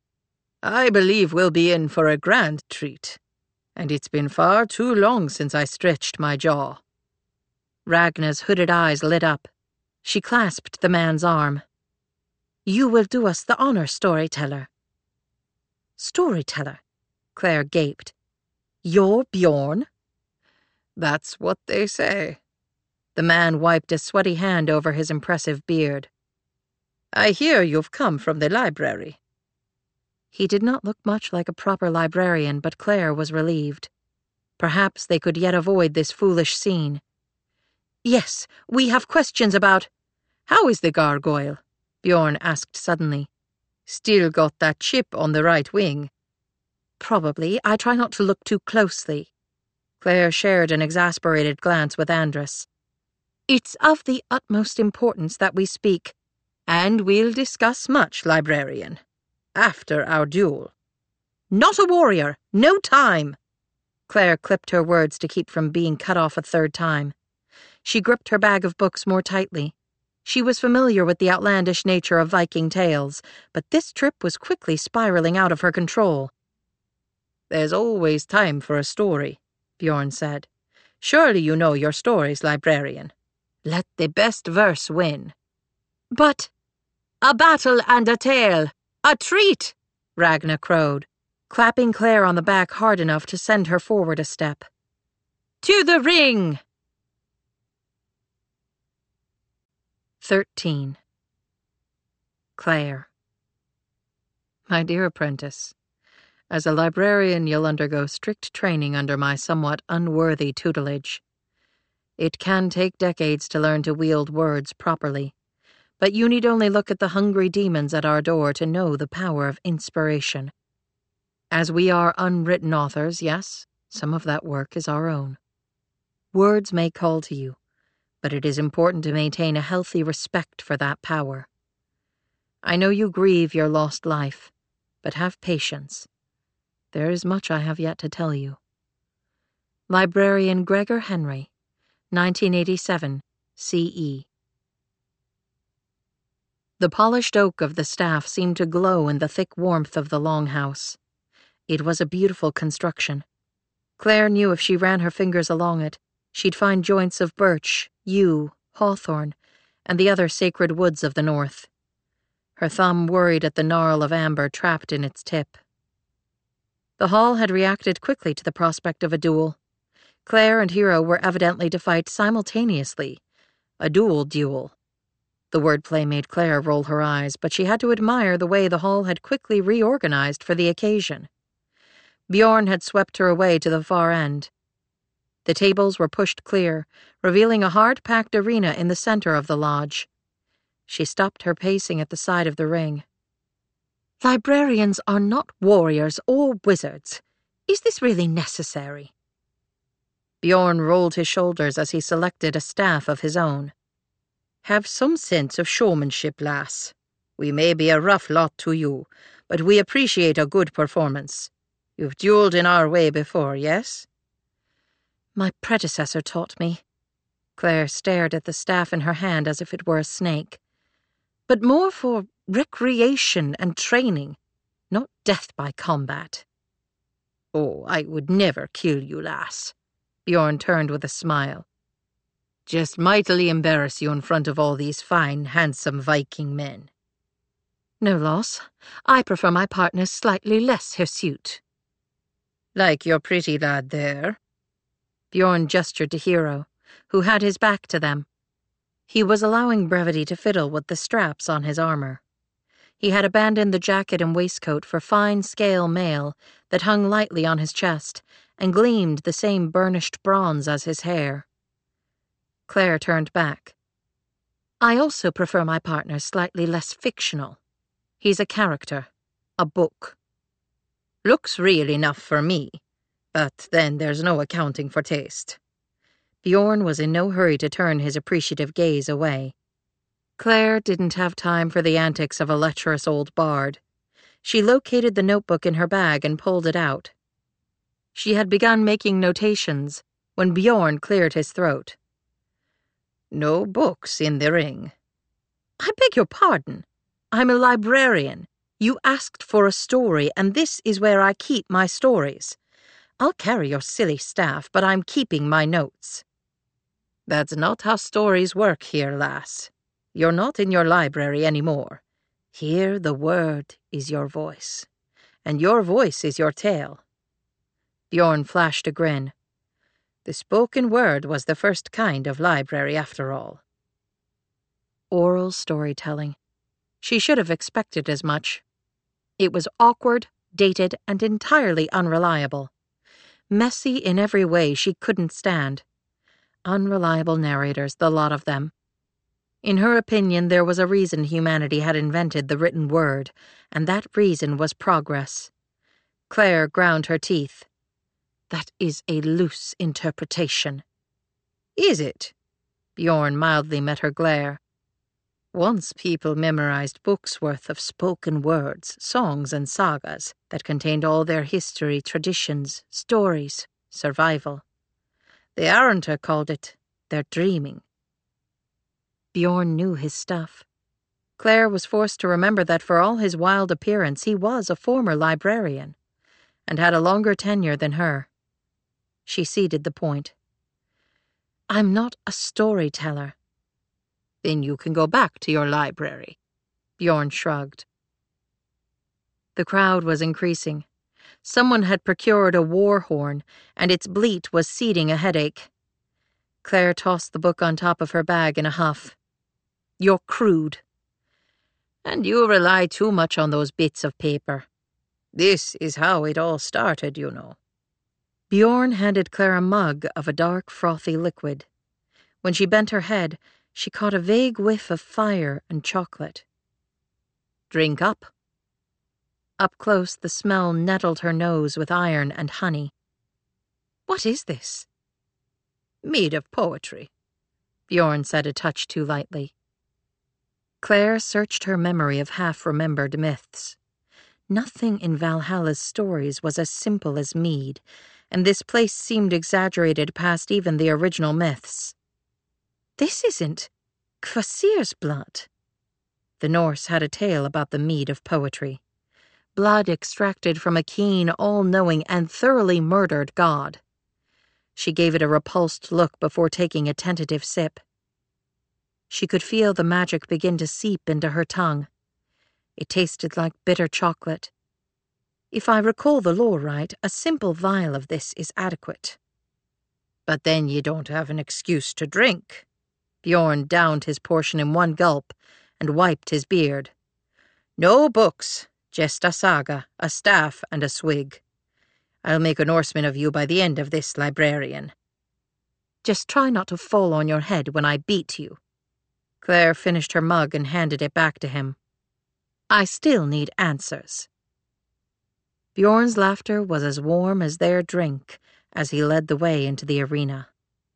I believe we'll be in for a grand treat, and it's been far too long since I stretched my jaw. Ragna's hooded eyes lit up. She clasped the man's arm. You will do us the honor, storyteller. Storyteller? Claire gaped. You're Bjorn? That's what they say. The man wiped a sweaty hand over his impressive beard. I hear you've come from the library. He did not look much like a proper librarian, but Claire was relieved. Perhaps they could yet avoid this foolish scene. Yes, we have questions about— How is the gargoyle? Bjorn asked suddenly. Still got that chip on the right wing. Probably. I try not to look too closely. Claire shared an exasperated glance with Andrus. It's of the utmost importance that we speak. And we'll discuss much, librarian. After our duel. Not a warrior! No time! Claire clipped her words to keep from being cut off a third time. She gripped her bag of books more tightly. She was familiar with the outlandish nature of Viking tales, but this trip was quickly spiraling out of her control. There's always time for a story, Bjorn said. Surely you know your stories, librarian. Let the best verse win. But a battle and a tale, a treat, Ragna crowed, clapping Claire on the back hard enough to send her forward a step. To the ring! 13. Claire. My dear apprentice, as a librarian you'll undergo strict training under my somewhat unworthy tutelage. It can take decades to learn to wield words properly, but you need only look at the hungry demons at our door to know the power of inspiration. As we are unwritten authors, yes, some of that work is our own. Words may call to you, but it is important to maintain a healthy respect for that power. I know you grieve your lost life, but have patience. There is much I have yet to tell you. Librarian Gregor Henry, 1987, CE. The polished oak of the staff seemed to glow in the thick warmth of the longhouse. It was a beautiful construction. Claire knew if she ran her fingers along it, she'd find joints of birch, yew, hawthorn, and the other sacred woods of the north. Her thumb worried at the gnarl of amber trapped in its tip. The hall had reacted quickly to the prospect of a duel. Claire and Hero were evidently to fight simultaneously. A duel. The wordplay made Claire roll her eyes, but she had to admire the way the hall had quickly reorganized for the occasion. Bjorn had swept her away to the far end. The tables were pushed clear, revealing a hard-packed arena in the center of the lodge. She stopped her pacing at the side of the ring. Librarians are not warriors or wizards. Is this really necessary? Bjorn rolled his shoulders as he selected a staff of his own. Have some sense of showmanship, lass. We may be a rough lot to you, but we appreciate a good performance. You've duelled in our way before, yes? My predecessor taught me. Claire stared at the staff in her hand as if it were a snake. But more for recreation and training, not death by combat. Oh, I would never kill you, lass. Bjorn turned with a smile. Just mightily embarrass you in front of all these fine, handsome Viking men. No loss. I prefer my partners slightly less hirsute. Like your pretty lad there. Bjorn gestured to Hero, who had his back to them. He was allowing brevity to fiddle with the straps on his armor. He had abandoned the jacket and waistcoat for fine scale mail that hung lightly on his chest and gleamed the same burnished bronze as his hair. Claire turned back. I also prefer my partner slightly less fictional. He's a character, a book. Looks real enough for me, but then there's no accounting for taste. Bjorn was in no hurry to turn his appreciative gaze away. Claire didn't have time for the antics of a lecherous old bard. She located the notebook in her bag and pulled it out. She had begun making notations when Bjorn cleared his throat. No books in the ring. I beg your pardon. I'm a librarian. You asked for a story, and this is where I keep my stories. I'll carry your silly staff, but I'm keeping my notes. That's not how stories work here, lass. You're not in your library anymore. Here the word is your voice, and your voice is your tale. Bjorn flashed a grin. The spoken word was the first kind of library, after all. Oral storytelling. She should have expected as much. It was awkward, dated, and entirely unreliable. Messy in every way she couldn't stand. Unreliable narrators, the lot of them. In her opinion, there was a reason humanity had invented the written word, and that reason was progress. Claire ground her teeth. That is a loose interpretation. Is it? Bjorn mildly met her glare. Once people memorized books worth of spoken words, songs, and sagas that contained all their history, traditions, stories, survival. The Arranta called it their dreaming. Bjorn knew his stuff. Claire was forced to remember that for all his wild appearance he was a former librarian, and had a longer tenure than her. She ceded the point. I'm not a storyteller. Then you can go back to your library. Bjorn shrugged. The crowd was increasing. Someone had procured a war horn, and its bleat was seeding a headache. Claire tossed the book on top of her bag in a huff. You're crude. And you rely too much on those bits of paper. This is how it all started, you know. Bjorn handed Claire a mug of a dark, frothy liquid. When she bent her head, she caught a vague whiff of fire and chocolate. Drink up. Up close, the smell nettled her nose with iron and honey. What is this? Mead of poetry, Bjorn said a touch too lightly. Claire searched her memory of half-remembered myths. Nothing in Valhalla's stories was as simple as mead, and this place seemed exaggerated past even the original myths. This isn't Kvasir's blood. The Norse had a tale about the mead of poetry. Blood extracted from a keen, all-knowing, and thoroughly murdered god. She gave it a repulsed look before taking a tentative sip. She could feel the magic begin to seep into her tongue. It tasted like bitter chocolate. If I recall the lore right, a simple vial of this is adequate. But then you don't have an excuse to drink. Bjorn downed his portion in one gulp and wiped his beard. No books, just a saga, a staff, and a swig. I'll make a Norseman of you by the end of this, librarian. Just try not to fall on your head when I beat you. Claire finished her mug and handed it back to him. I still need answers. Bjorn's laughter was as warm as their drink as he led the way into the arena.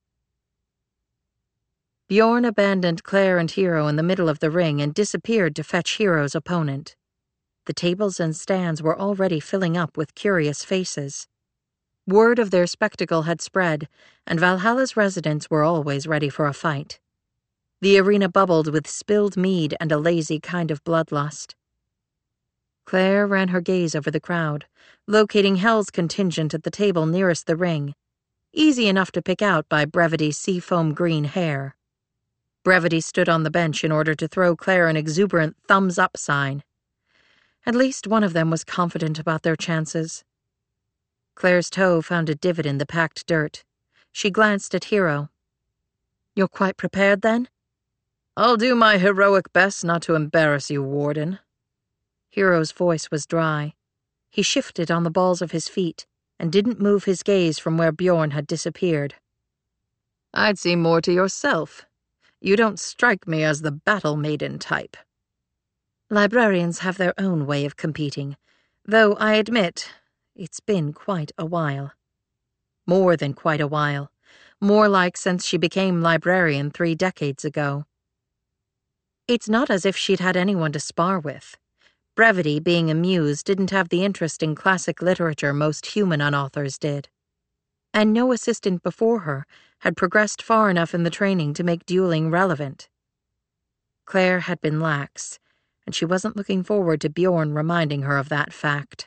Bjorn abandoned Claire and Hero in the middle of the ring and disappeared to fetch Hero's opponent. The tables and stands were already filling up with curious faces. Word of their spectacle had spread, and Valhalla's residents were always ready for a fight. The arena bubbled with spilled mead and a lazy kind of bloodlust. Claire ran her gaze over the crowd, locating Hell's contingent at the table nearest the ring, easy enough to pick out by Brevity's seafoam green hair. Brevity stood on the bench in order to throw Claire an exuberant thumbs-up sign. At least one of them was confident about their chances. Claire's toe found a divot in the packed dirt. She glanced at Hero. You're quite prepared, then? I'll do my heroic best not to embarrass you, Warden. Hero's voice was dry. He shifted on the balls of his feet and didn't move his gaze from where Bjorn had disappeared. I'd see more to yourself. You don't strike me as the battle maiden type. Librarians have their own way of competing, though I admit it's been quite a while. More than quite a while. More like since she became librarian 3 decades ago. It's not as if she'd had anyone to spar with. Brevity, being a muse, didn't have the interest in classic literature most human unauthors did. And no assistant before her had progressed far enough in the training to make dueling relevant. Claire had been lax, and she wasn't looking forward to Bjorn reminding her of that fact.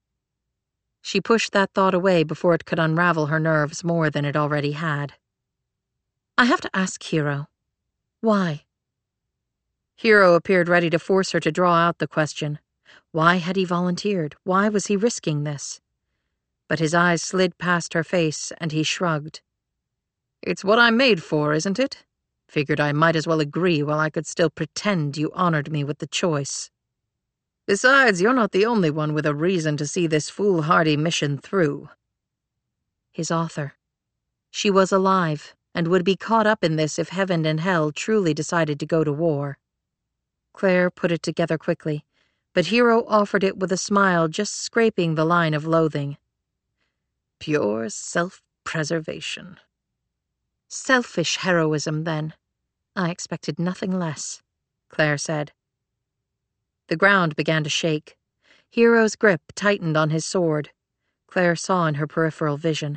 She pushed that thought away before it could unravel her nerves more than it already had. I have to ask Hero. Why? Hero appeared ready to force her to draw out the question. Why had he volunteered? Why was he risking this? But his eyes slid past her face, and he shrugged. It's what I'm made for, isn't it? Figured I might as well agree while I could still pretend you honored me with the choice. Besides, you're not the only one with a reason to see this foolhardy mission through. His author. She was alive, and would be caught up in this if Heaven and Hell truly decided to go to war. Claire put it together quickly, but Hero offered it with a smile just scraping the line of loathing. Pure self-preservation. Selfish heroism, then. I expected nothing less, Claire said. The ground began to shake. Hero's grip tightened on his sword. Claire saw in her peripheral vision.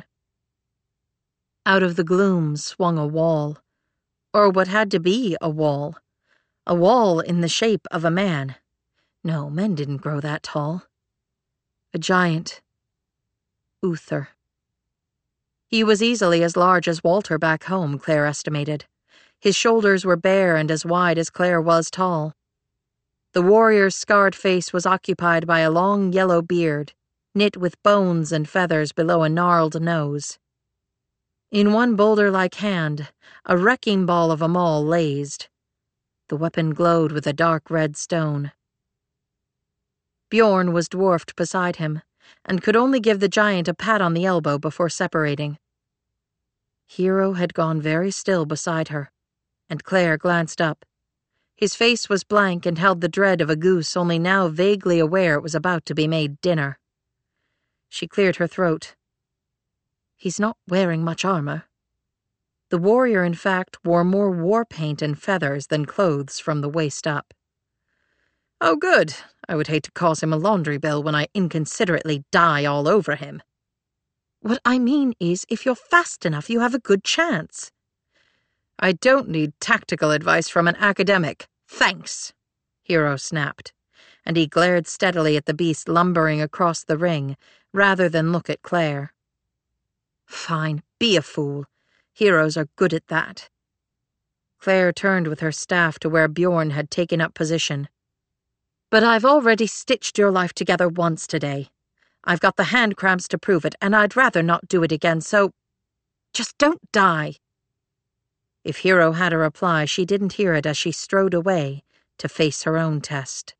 Out of the gloom swung a wall. Or what had to be a wall. A wall in the shape of a man. No, men didn't grow that tall. A giant. Uther. He was easily as large as Walter back home, Claire estimated. His shoulders were bare and as wide as Claire was tall. The warrior's scarred face was occupied by a long yellow beard, knit with bones and feathers below a gnarled nose. In one boulder-like hand, a wrecking ball of a maul blazed. The weapon glowed with a dark red stone. Bjorn was dwarfed beside him, and could only give the giant a pat on the elbow before separating. Hero had gone very still beside her, and Claire glanced up. His face was blank and held the dread of a goose, only now vaguely aware it was about to be made dinner. She cleared her throat. He's not wearing much armor. The warrior, in fact, wore more war paint and feathers than clothes from the waist up. Oh, good. I would hate to cause him a laundry bill when I inconsiderately die all over him. What I mean is, if you're fast enough, you have a good chance. I don't need tactical advice from an academic. Thanks, Hero snapped, and he glared steadily at the beast lumbering across the ring, rather than look at Claire. Fine, be a fool. Heroes are good at that. Claire turned with her staff to where Bjorn had taken up position. But I've already stitched your life together once today. I've got the hand cramps to prove it, and I'd rather not do it again, so just don't die. If Hero had a reply, she didn't hear it as she strode away to face her own test.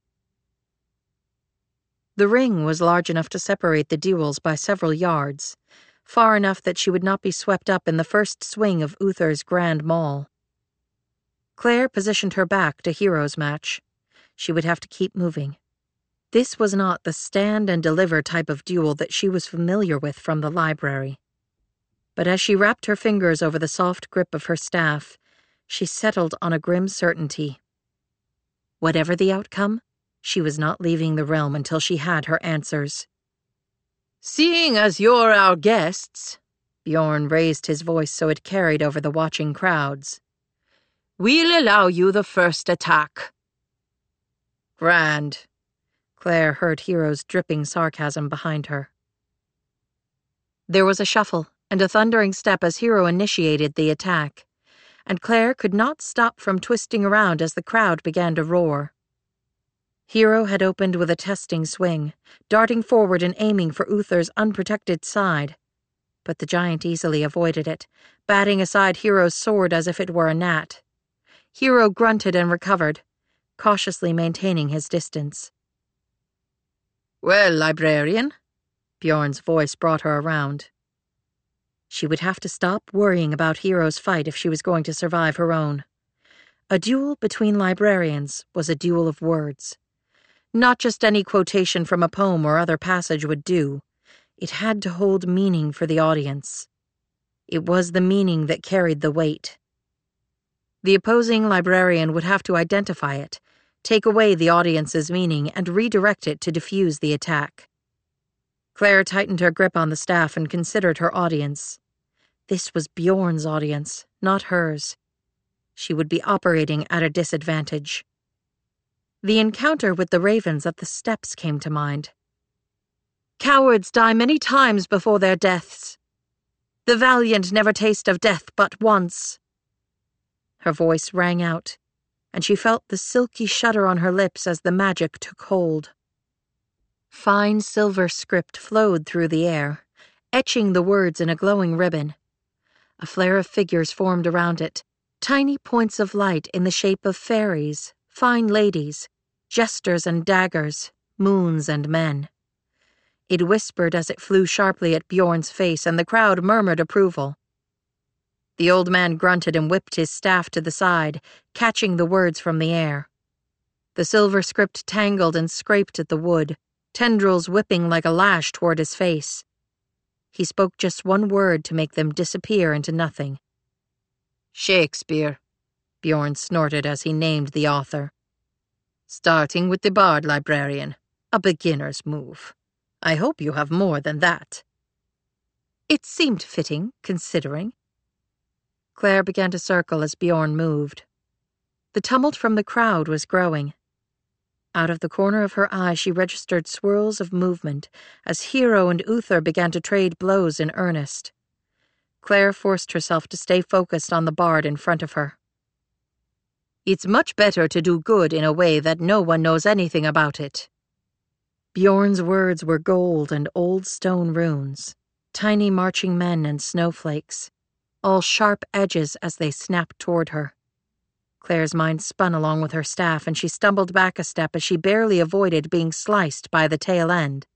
The ring was large enough to separate the duels by several yards, far enough that she would not be swept up in the first swing of Uther's grand maul. Claire positioned her back to Hero's match. She would have to keep moving. This was not the stand-and-deliver type of duel that she was familiar with from the library. But as she wrapped her fingers over the soft grip of her staff, she settled on a grim certainty. Whatever the outcome, she was not leaving the realm until she had her answers. Seeing as you're our guests, Bjorn raised his voice so it carried over the watching crowds, we'll allow you the first attack. Grand. Claire heard Hero's dripping sarcasm behind her. There was a shuffle and a thundering step as Hero initiated the attack, and Claire could not stop from twisting around as the crowd began to roar. Hero had opened with a testing swing, darting forward and aiming for Uther's unprotected side, but the giant easily avoided it, batting aside Hero's sword as if it were a gnat. Hero grunted and recovered, cautiously maintaining his distance. Well, librarian, Bjorn's voice brought her around. She would have to stop worrying about Hero's fight if she was going to survive her own. A duel between librarians was a duel of words. Not just any quotation from a poem or other passage would do. It had to hold meaning for the audience. It was the meaning that carried the weight. The opposing librarian would have to identify it, take away the audience's meaning, and redirect it to diffuse the attack. Claire tightened her grip on the staff and considered her audience. This was Bjorn's audience, not hers. She would be operating at a disadvantage. The encounter with the ravens at the steps came to mind. Cowards die many times before their deaths. The valiant never taste of death but once. Her voice rang out, and she felt the silky shudder on her lips as the magic took hold. Fine silver script flowed through the air, etching the words in a glowing ribbon. A flare of figures formed around it, tiny points of light in the shape of fairies, fine ladies, jesters and daggers, moons and men. It whispered as it flew sharply at Bjorn's face, and the crowd murmured approval. The old man grunted and whipped his staff to the side, catching the words from the air. The silver script tangled and scraped at the wood, tendrils whipping like a lash toward his face. He spoke just one word to make them disappear into nothing. Shakespeare, Bjorn snorted as he named the author. Starting with the bard, librarian. A beginner's move. I hope you have more than that. It seemed fitting, considering. Claire began to circle as Bjorn moved. The tumult from the crowd was growing. Out of the corner of her eye she registered swirls of movement as Hero and Uther began to trade blows in earnest. Claire forced herself to stay focused on the bard in front of her. It's much better to do good in a way that no one knows anything about it. Bjorn's words were gold and old stone runes, tiny marching men and snowflakes, all sharp edges as they snapped toward her. Claire's mind spun along with her staff, and she stumbled back a step as she barely avoided being sliced by the tail end.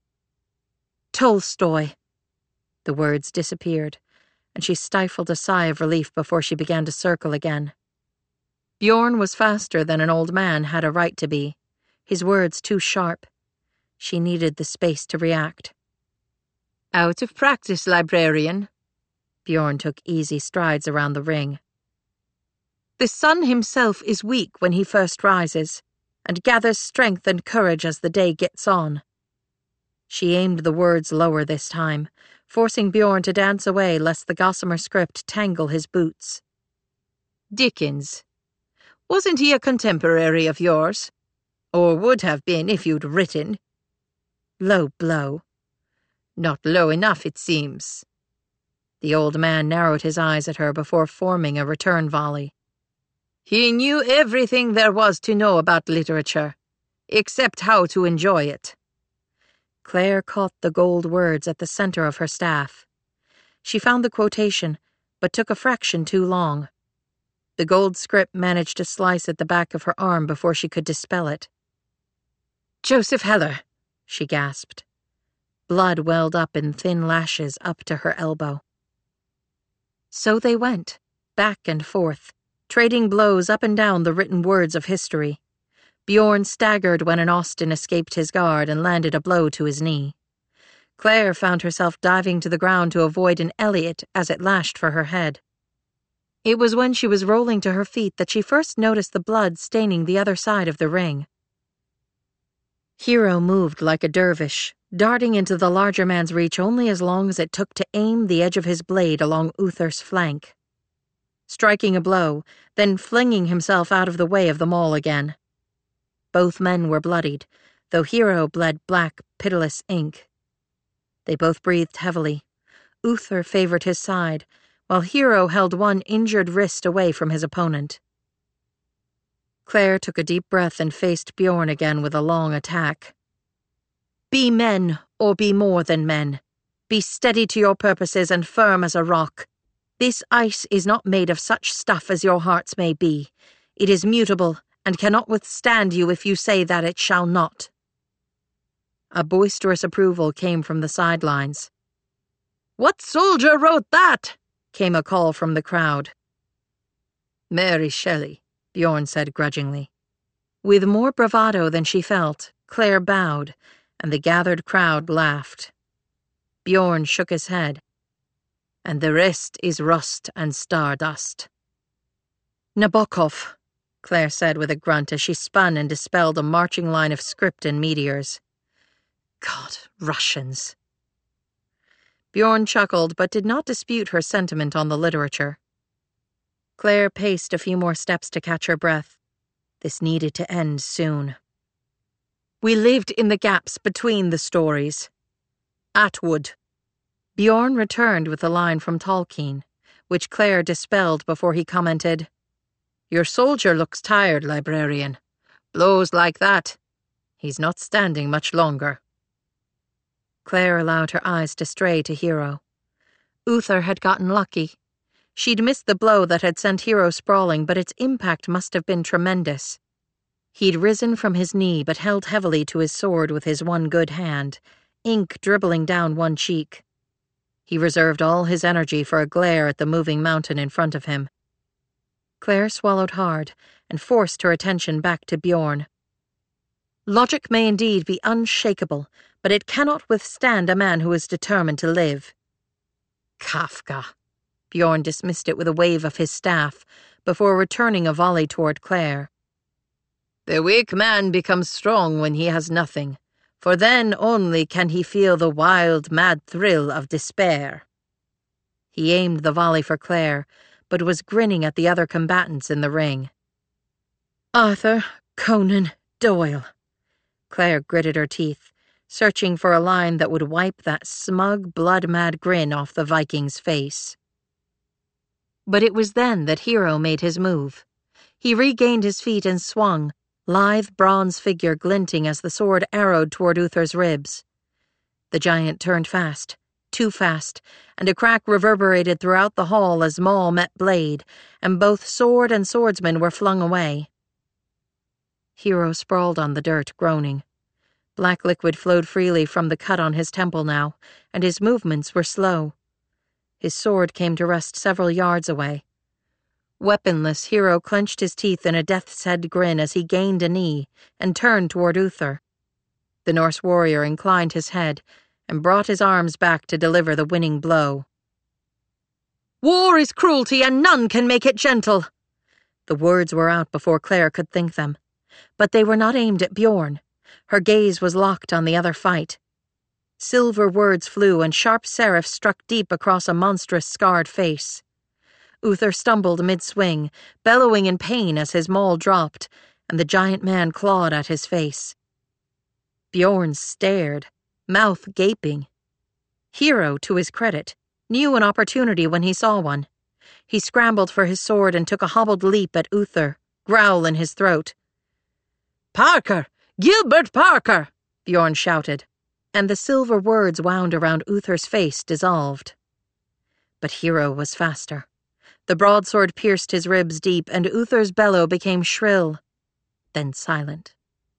Tolstoy. The words disappeared, and she stifled a sigh of relief before she began to circle again. Bjorn was faster than an old man had a right to be, his words too sharp. She needed the space to react. Out of practice, librarian. Bjorn took easy strides around the ring. The sun himself is weak when he first rises, and gathers strength and courage as the day gets on. She aimed the words lower this time, forcing Bjorn to dance away lest the gossamer script tangle his boots. Dickens. Wasn't he a contemporary of yours? Or would have been if you'd written. Low blow. Not low enough, it seems. The old man narrowed his eyes at her before forming a return volley. He knew everything there was to know about literature, except how to enjoy it. Claire caught the gold words at the center of her staff. She found the quotation, but took a fraction too long. The gold script managed to slice at the back of her arm before she could dispel it. Joseph Heller, she gasped. Blood welled up in thin lashes up to her elbow. So they went, back and forth, trading blows up and down the written words of history. Bjorn staggered when an Austen escaped his guard and landed a blow to his knee. Claire found herself diving to the ground to avoid an Eliot as it lashed for her head. It was when she was rolling to her feet that she first noticed the blood staining the other side of the ring. Hero moved like a dervish, darting into the larger man's reach only as long as it took to aim the edge of his blade along Uther's flank. Striking a blow, then flinging himself out of the way of the maul again. Both men were bloodied, though Hero bled black, pitiless ink. They both breathed heavily. Uther favored his side, while Hero held one injured wrist away from his opponent. Claire took a deep breath and faced Bjorn again with a long attack. Be men, or be more than men. Be steady to your purposes and firm as a rock. This ice is not made of such stuff as your hearts may be. It is mutable, and cannot withstand you if you say that it shall not. A boisterous approval came from the sidelines. What soldier wrote that? Came a call from the crowd. Mary Shelley, Bjorn said grudgingly. With more bravado than she felt, Claire bowed, and the gathered crowd laughed. Bjorn shook his head. And the rest is rust and stardust. Nabokov, Claire said with a grunt as she spun and dispelled a marching line of script and meteors. God, Russians. Bjorn chuckled but did not dispute her sentiment on the literature. Claire paced a few more steps to catch her breath. This needed to end soon. We lived in the gaps between the stories. Atwood. Bjorn returned with a line from Tolkien, which Claire dispelled before he commented, Your soldier looks tired, librarian. Blows like that. He's not standing much longer. Claire allowed her eyes to stray to Hero. Uther had gotten lucky. She'd missed the blow that had sent Hero sprawling, but its impact must have been tremendous. He'd risen from his knee but held heavily to his sword with his one good hand, ink dribbling down one cheek. He reserved all his energy for a glare at the moving mountain in front of him. Claire swallowed hard and forced her attention back to Bjorn. Logic may indeed be unshakable, but it cannot withstand a man who is determined to live. Kafka. Bjorn dismissed it with a wave of his staff before returning a volley toward Claire. The weak man becomes strong when he has nothing, for then only can he feel the wild, mad thrill of despair. He aimed the volley for Claire, but was grinning at the other combatants in the ring. Arthur Conan Doyle. Claire gritted her teeth, searching for a line that would wipe that smug, blood-mad grin off the Viking's face. But it was then that Hero made his move. He regained his feet and swung, lithe bronze figure glinting as the sword arrowed toward Uther's ribs. The giant turned fast, too fast, and a crack reverberated throughout the hall as maul met blade, and both sword and swordsman were flung away. Hero sprawled on the dirt, groaning. Black liquid flowed freely from the cut on his temple now, and his movements were slow. His sword came to rest several yards away. Weaponless, Hero clenched his teeth in a death's head grin as he gained a knee and turned toward Uther. The Norse warrior inclined his head and brought his arms back to deliver the winning blow. "War is cruelty, and none can make it gentle." The words were out before Claire could think them, but they were not aimed at Bjorn. Her gaze was locked on the other fight. Silver words flew, and sharp serifs struck deep across a monstrous, scarred face. Uther stumbled mid-swing, bellowing in pain as his maul dropped, and the giant man clawed at his face. Bjorn stared, mouth gaping. Hero, to his credit, knew an opportunity when he saw one. He scrambled for his sword and took a hobbled leap at Uther, growl in his throat. "Parker! Gilbert Parker!" Bjorn shouted, and the silver words wound around Uther's face dissolved. But Hero was faster. The broadsword pierced his ribs deep, and Uther's bellow became shrill, then silent.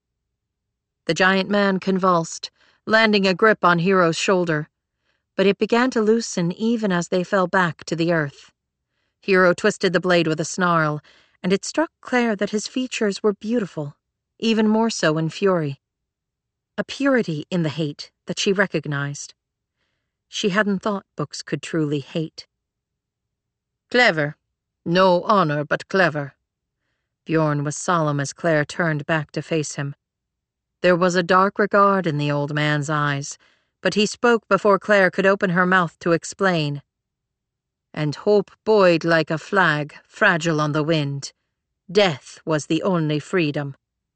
The giant man convulsed, landing a grip on Hero's shoulder, but it began to loosen even as they fell back to the earth. Hero twisted the blade with a snarl, and it struck Claire that his features were beautiful, even more so in fury. A purity in the hate that she recognized. She hadn't thought books could truly hate. "Clever. No honor, but clever." Bjorn was solemn as Claire turned back to face him. There was a dark regard in the old man's eyes, but he spoke before Claire could open her mouth to explain. "And hope buoyed like a flag, fragile on the wind. Death was the only freedom."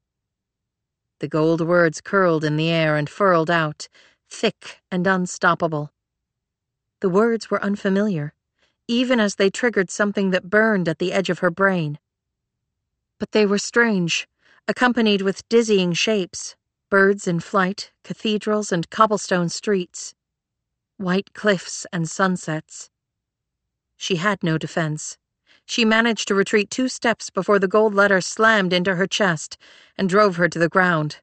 The gold words curled in the air and furled out, thick and unstoppable. The words were unfamiliar, even as they triggered something that burned at the edge of her brain. But they were strange, accompanied with dizzying shapes, birds in flight, cathedrals and cobblestone streets, white cliffs and sunsets. She had no defense. She managed to retreat 2 steps before the gold letters slammed into her chest and drove her to the ground.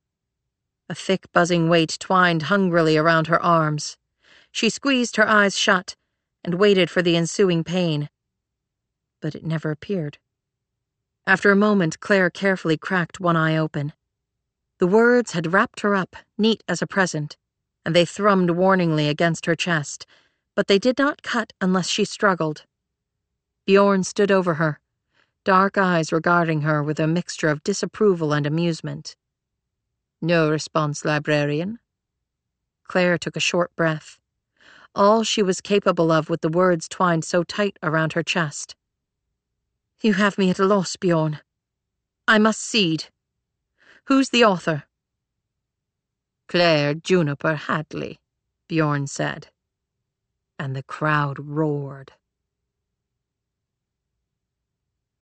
A thick, buzzing weight twined hungrily around her arms. She squeezed her eyes shut and waited for the ensuing pain. But it never appeared. After a moment, Claire carefully cracked one eye open. The words had wrapped her up, neat as a present, and they thrummed warningly against her chest, but they did not cut unless she struggled. Bjorn stood over her, dark eyes regarding her with a mixture of disapproval and amusement. "No response, librarian?" Claire took a short breath, all she was capable of with the words twined so tight around her chest. "You have me at a loss, Bjorn. I must cede. Who's the author?" "Claire Juniper Hadley," Bjorn said. And the crowd roared.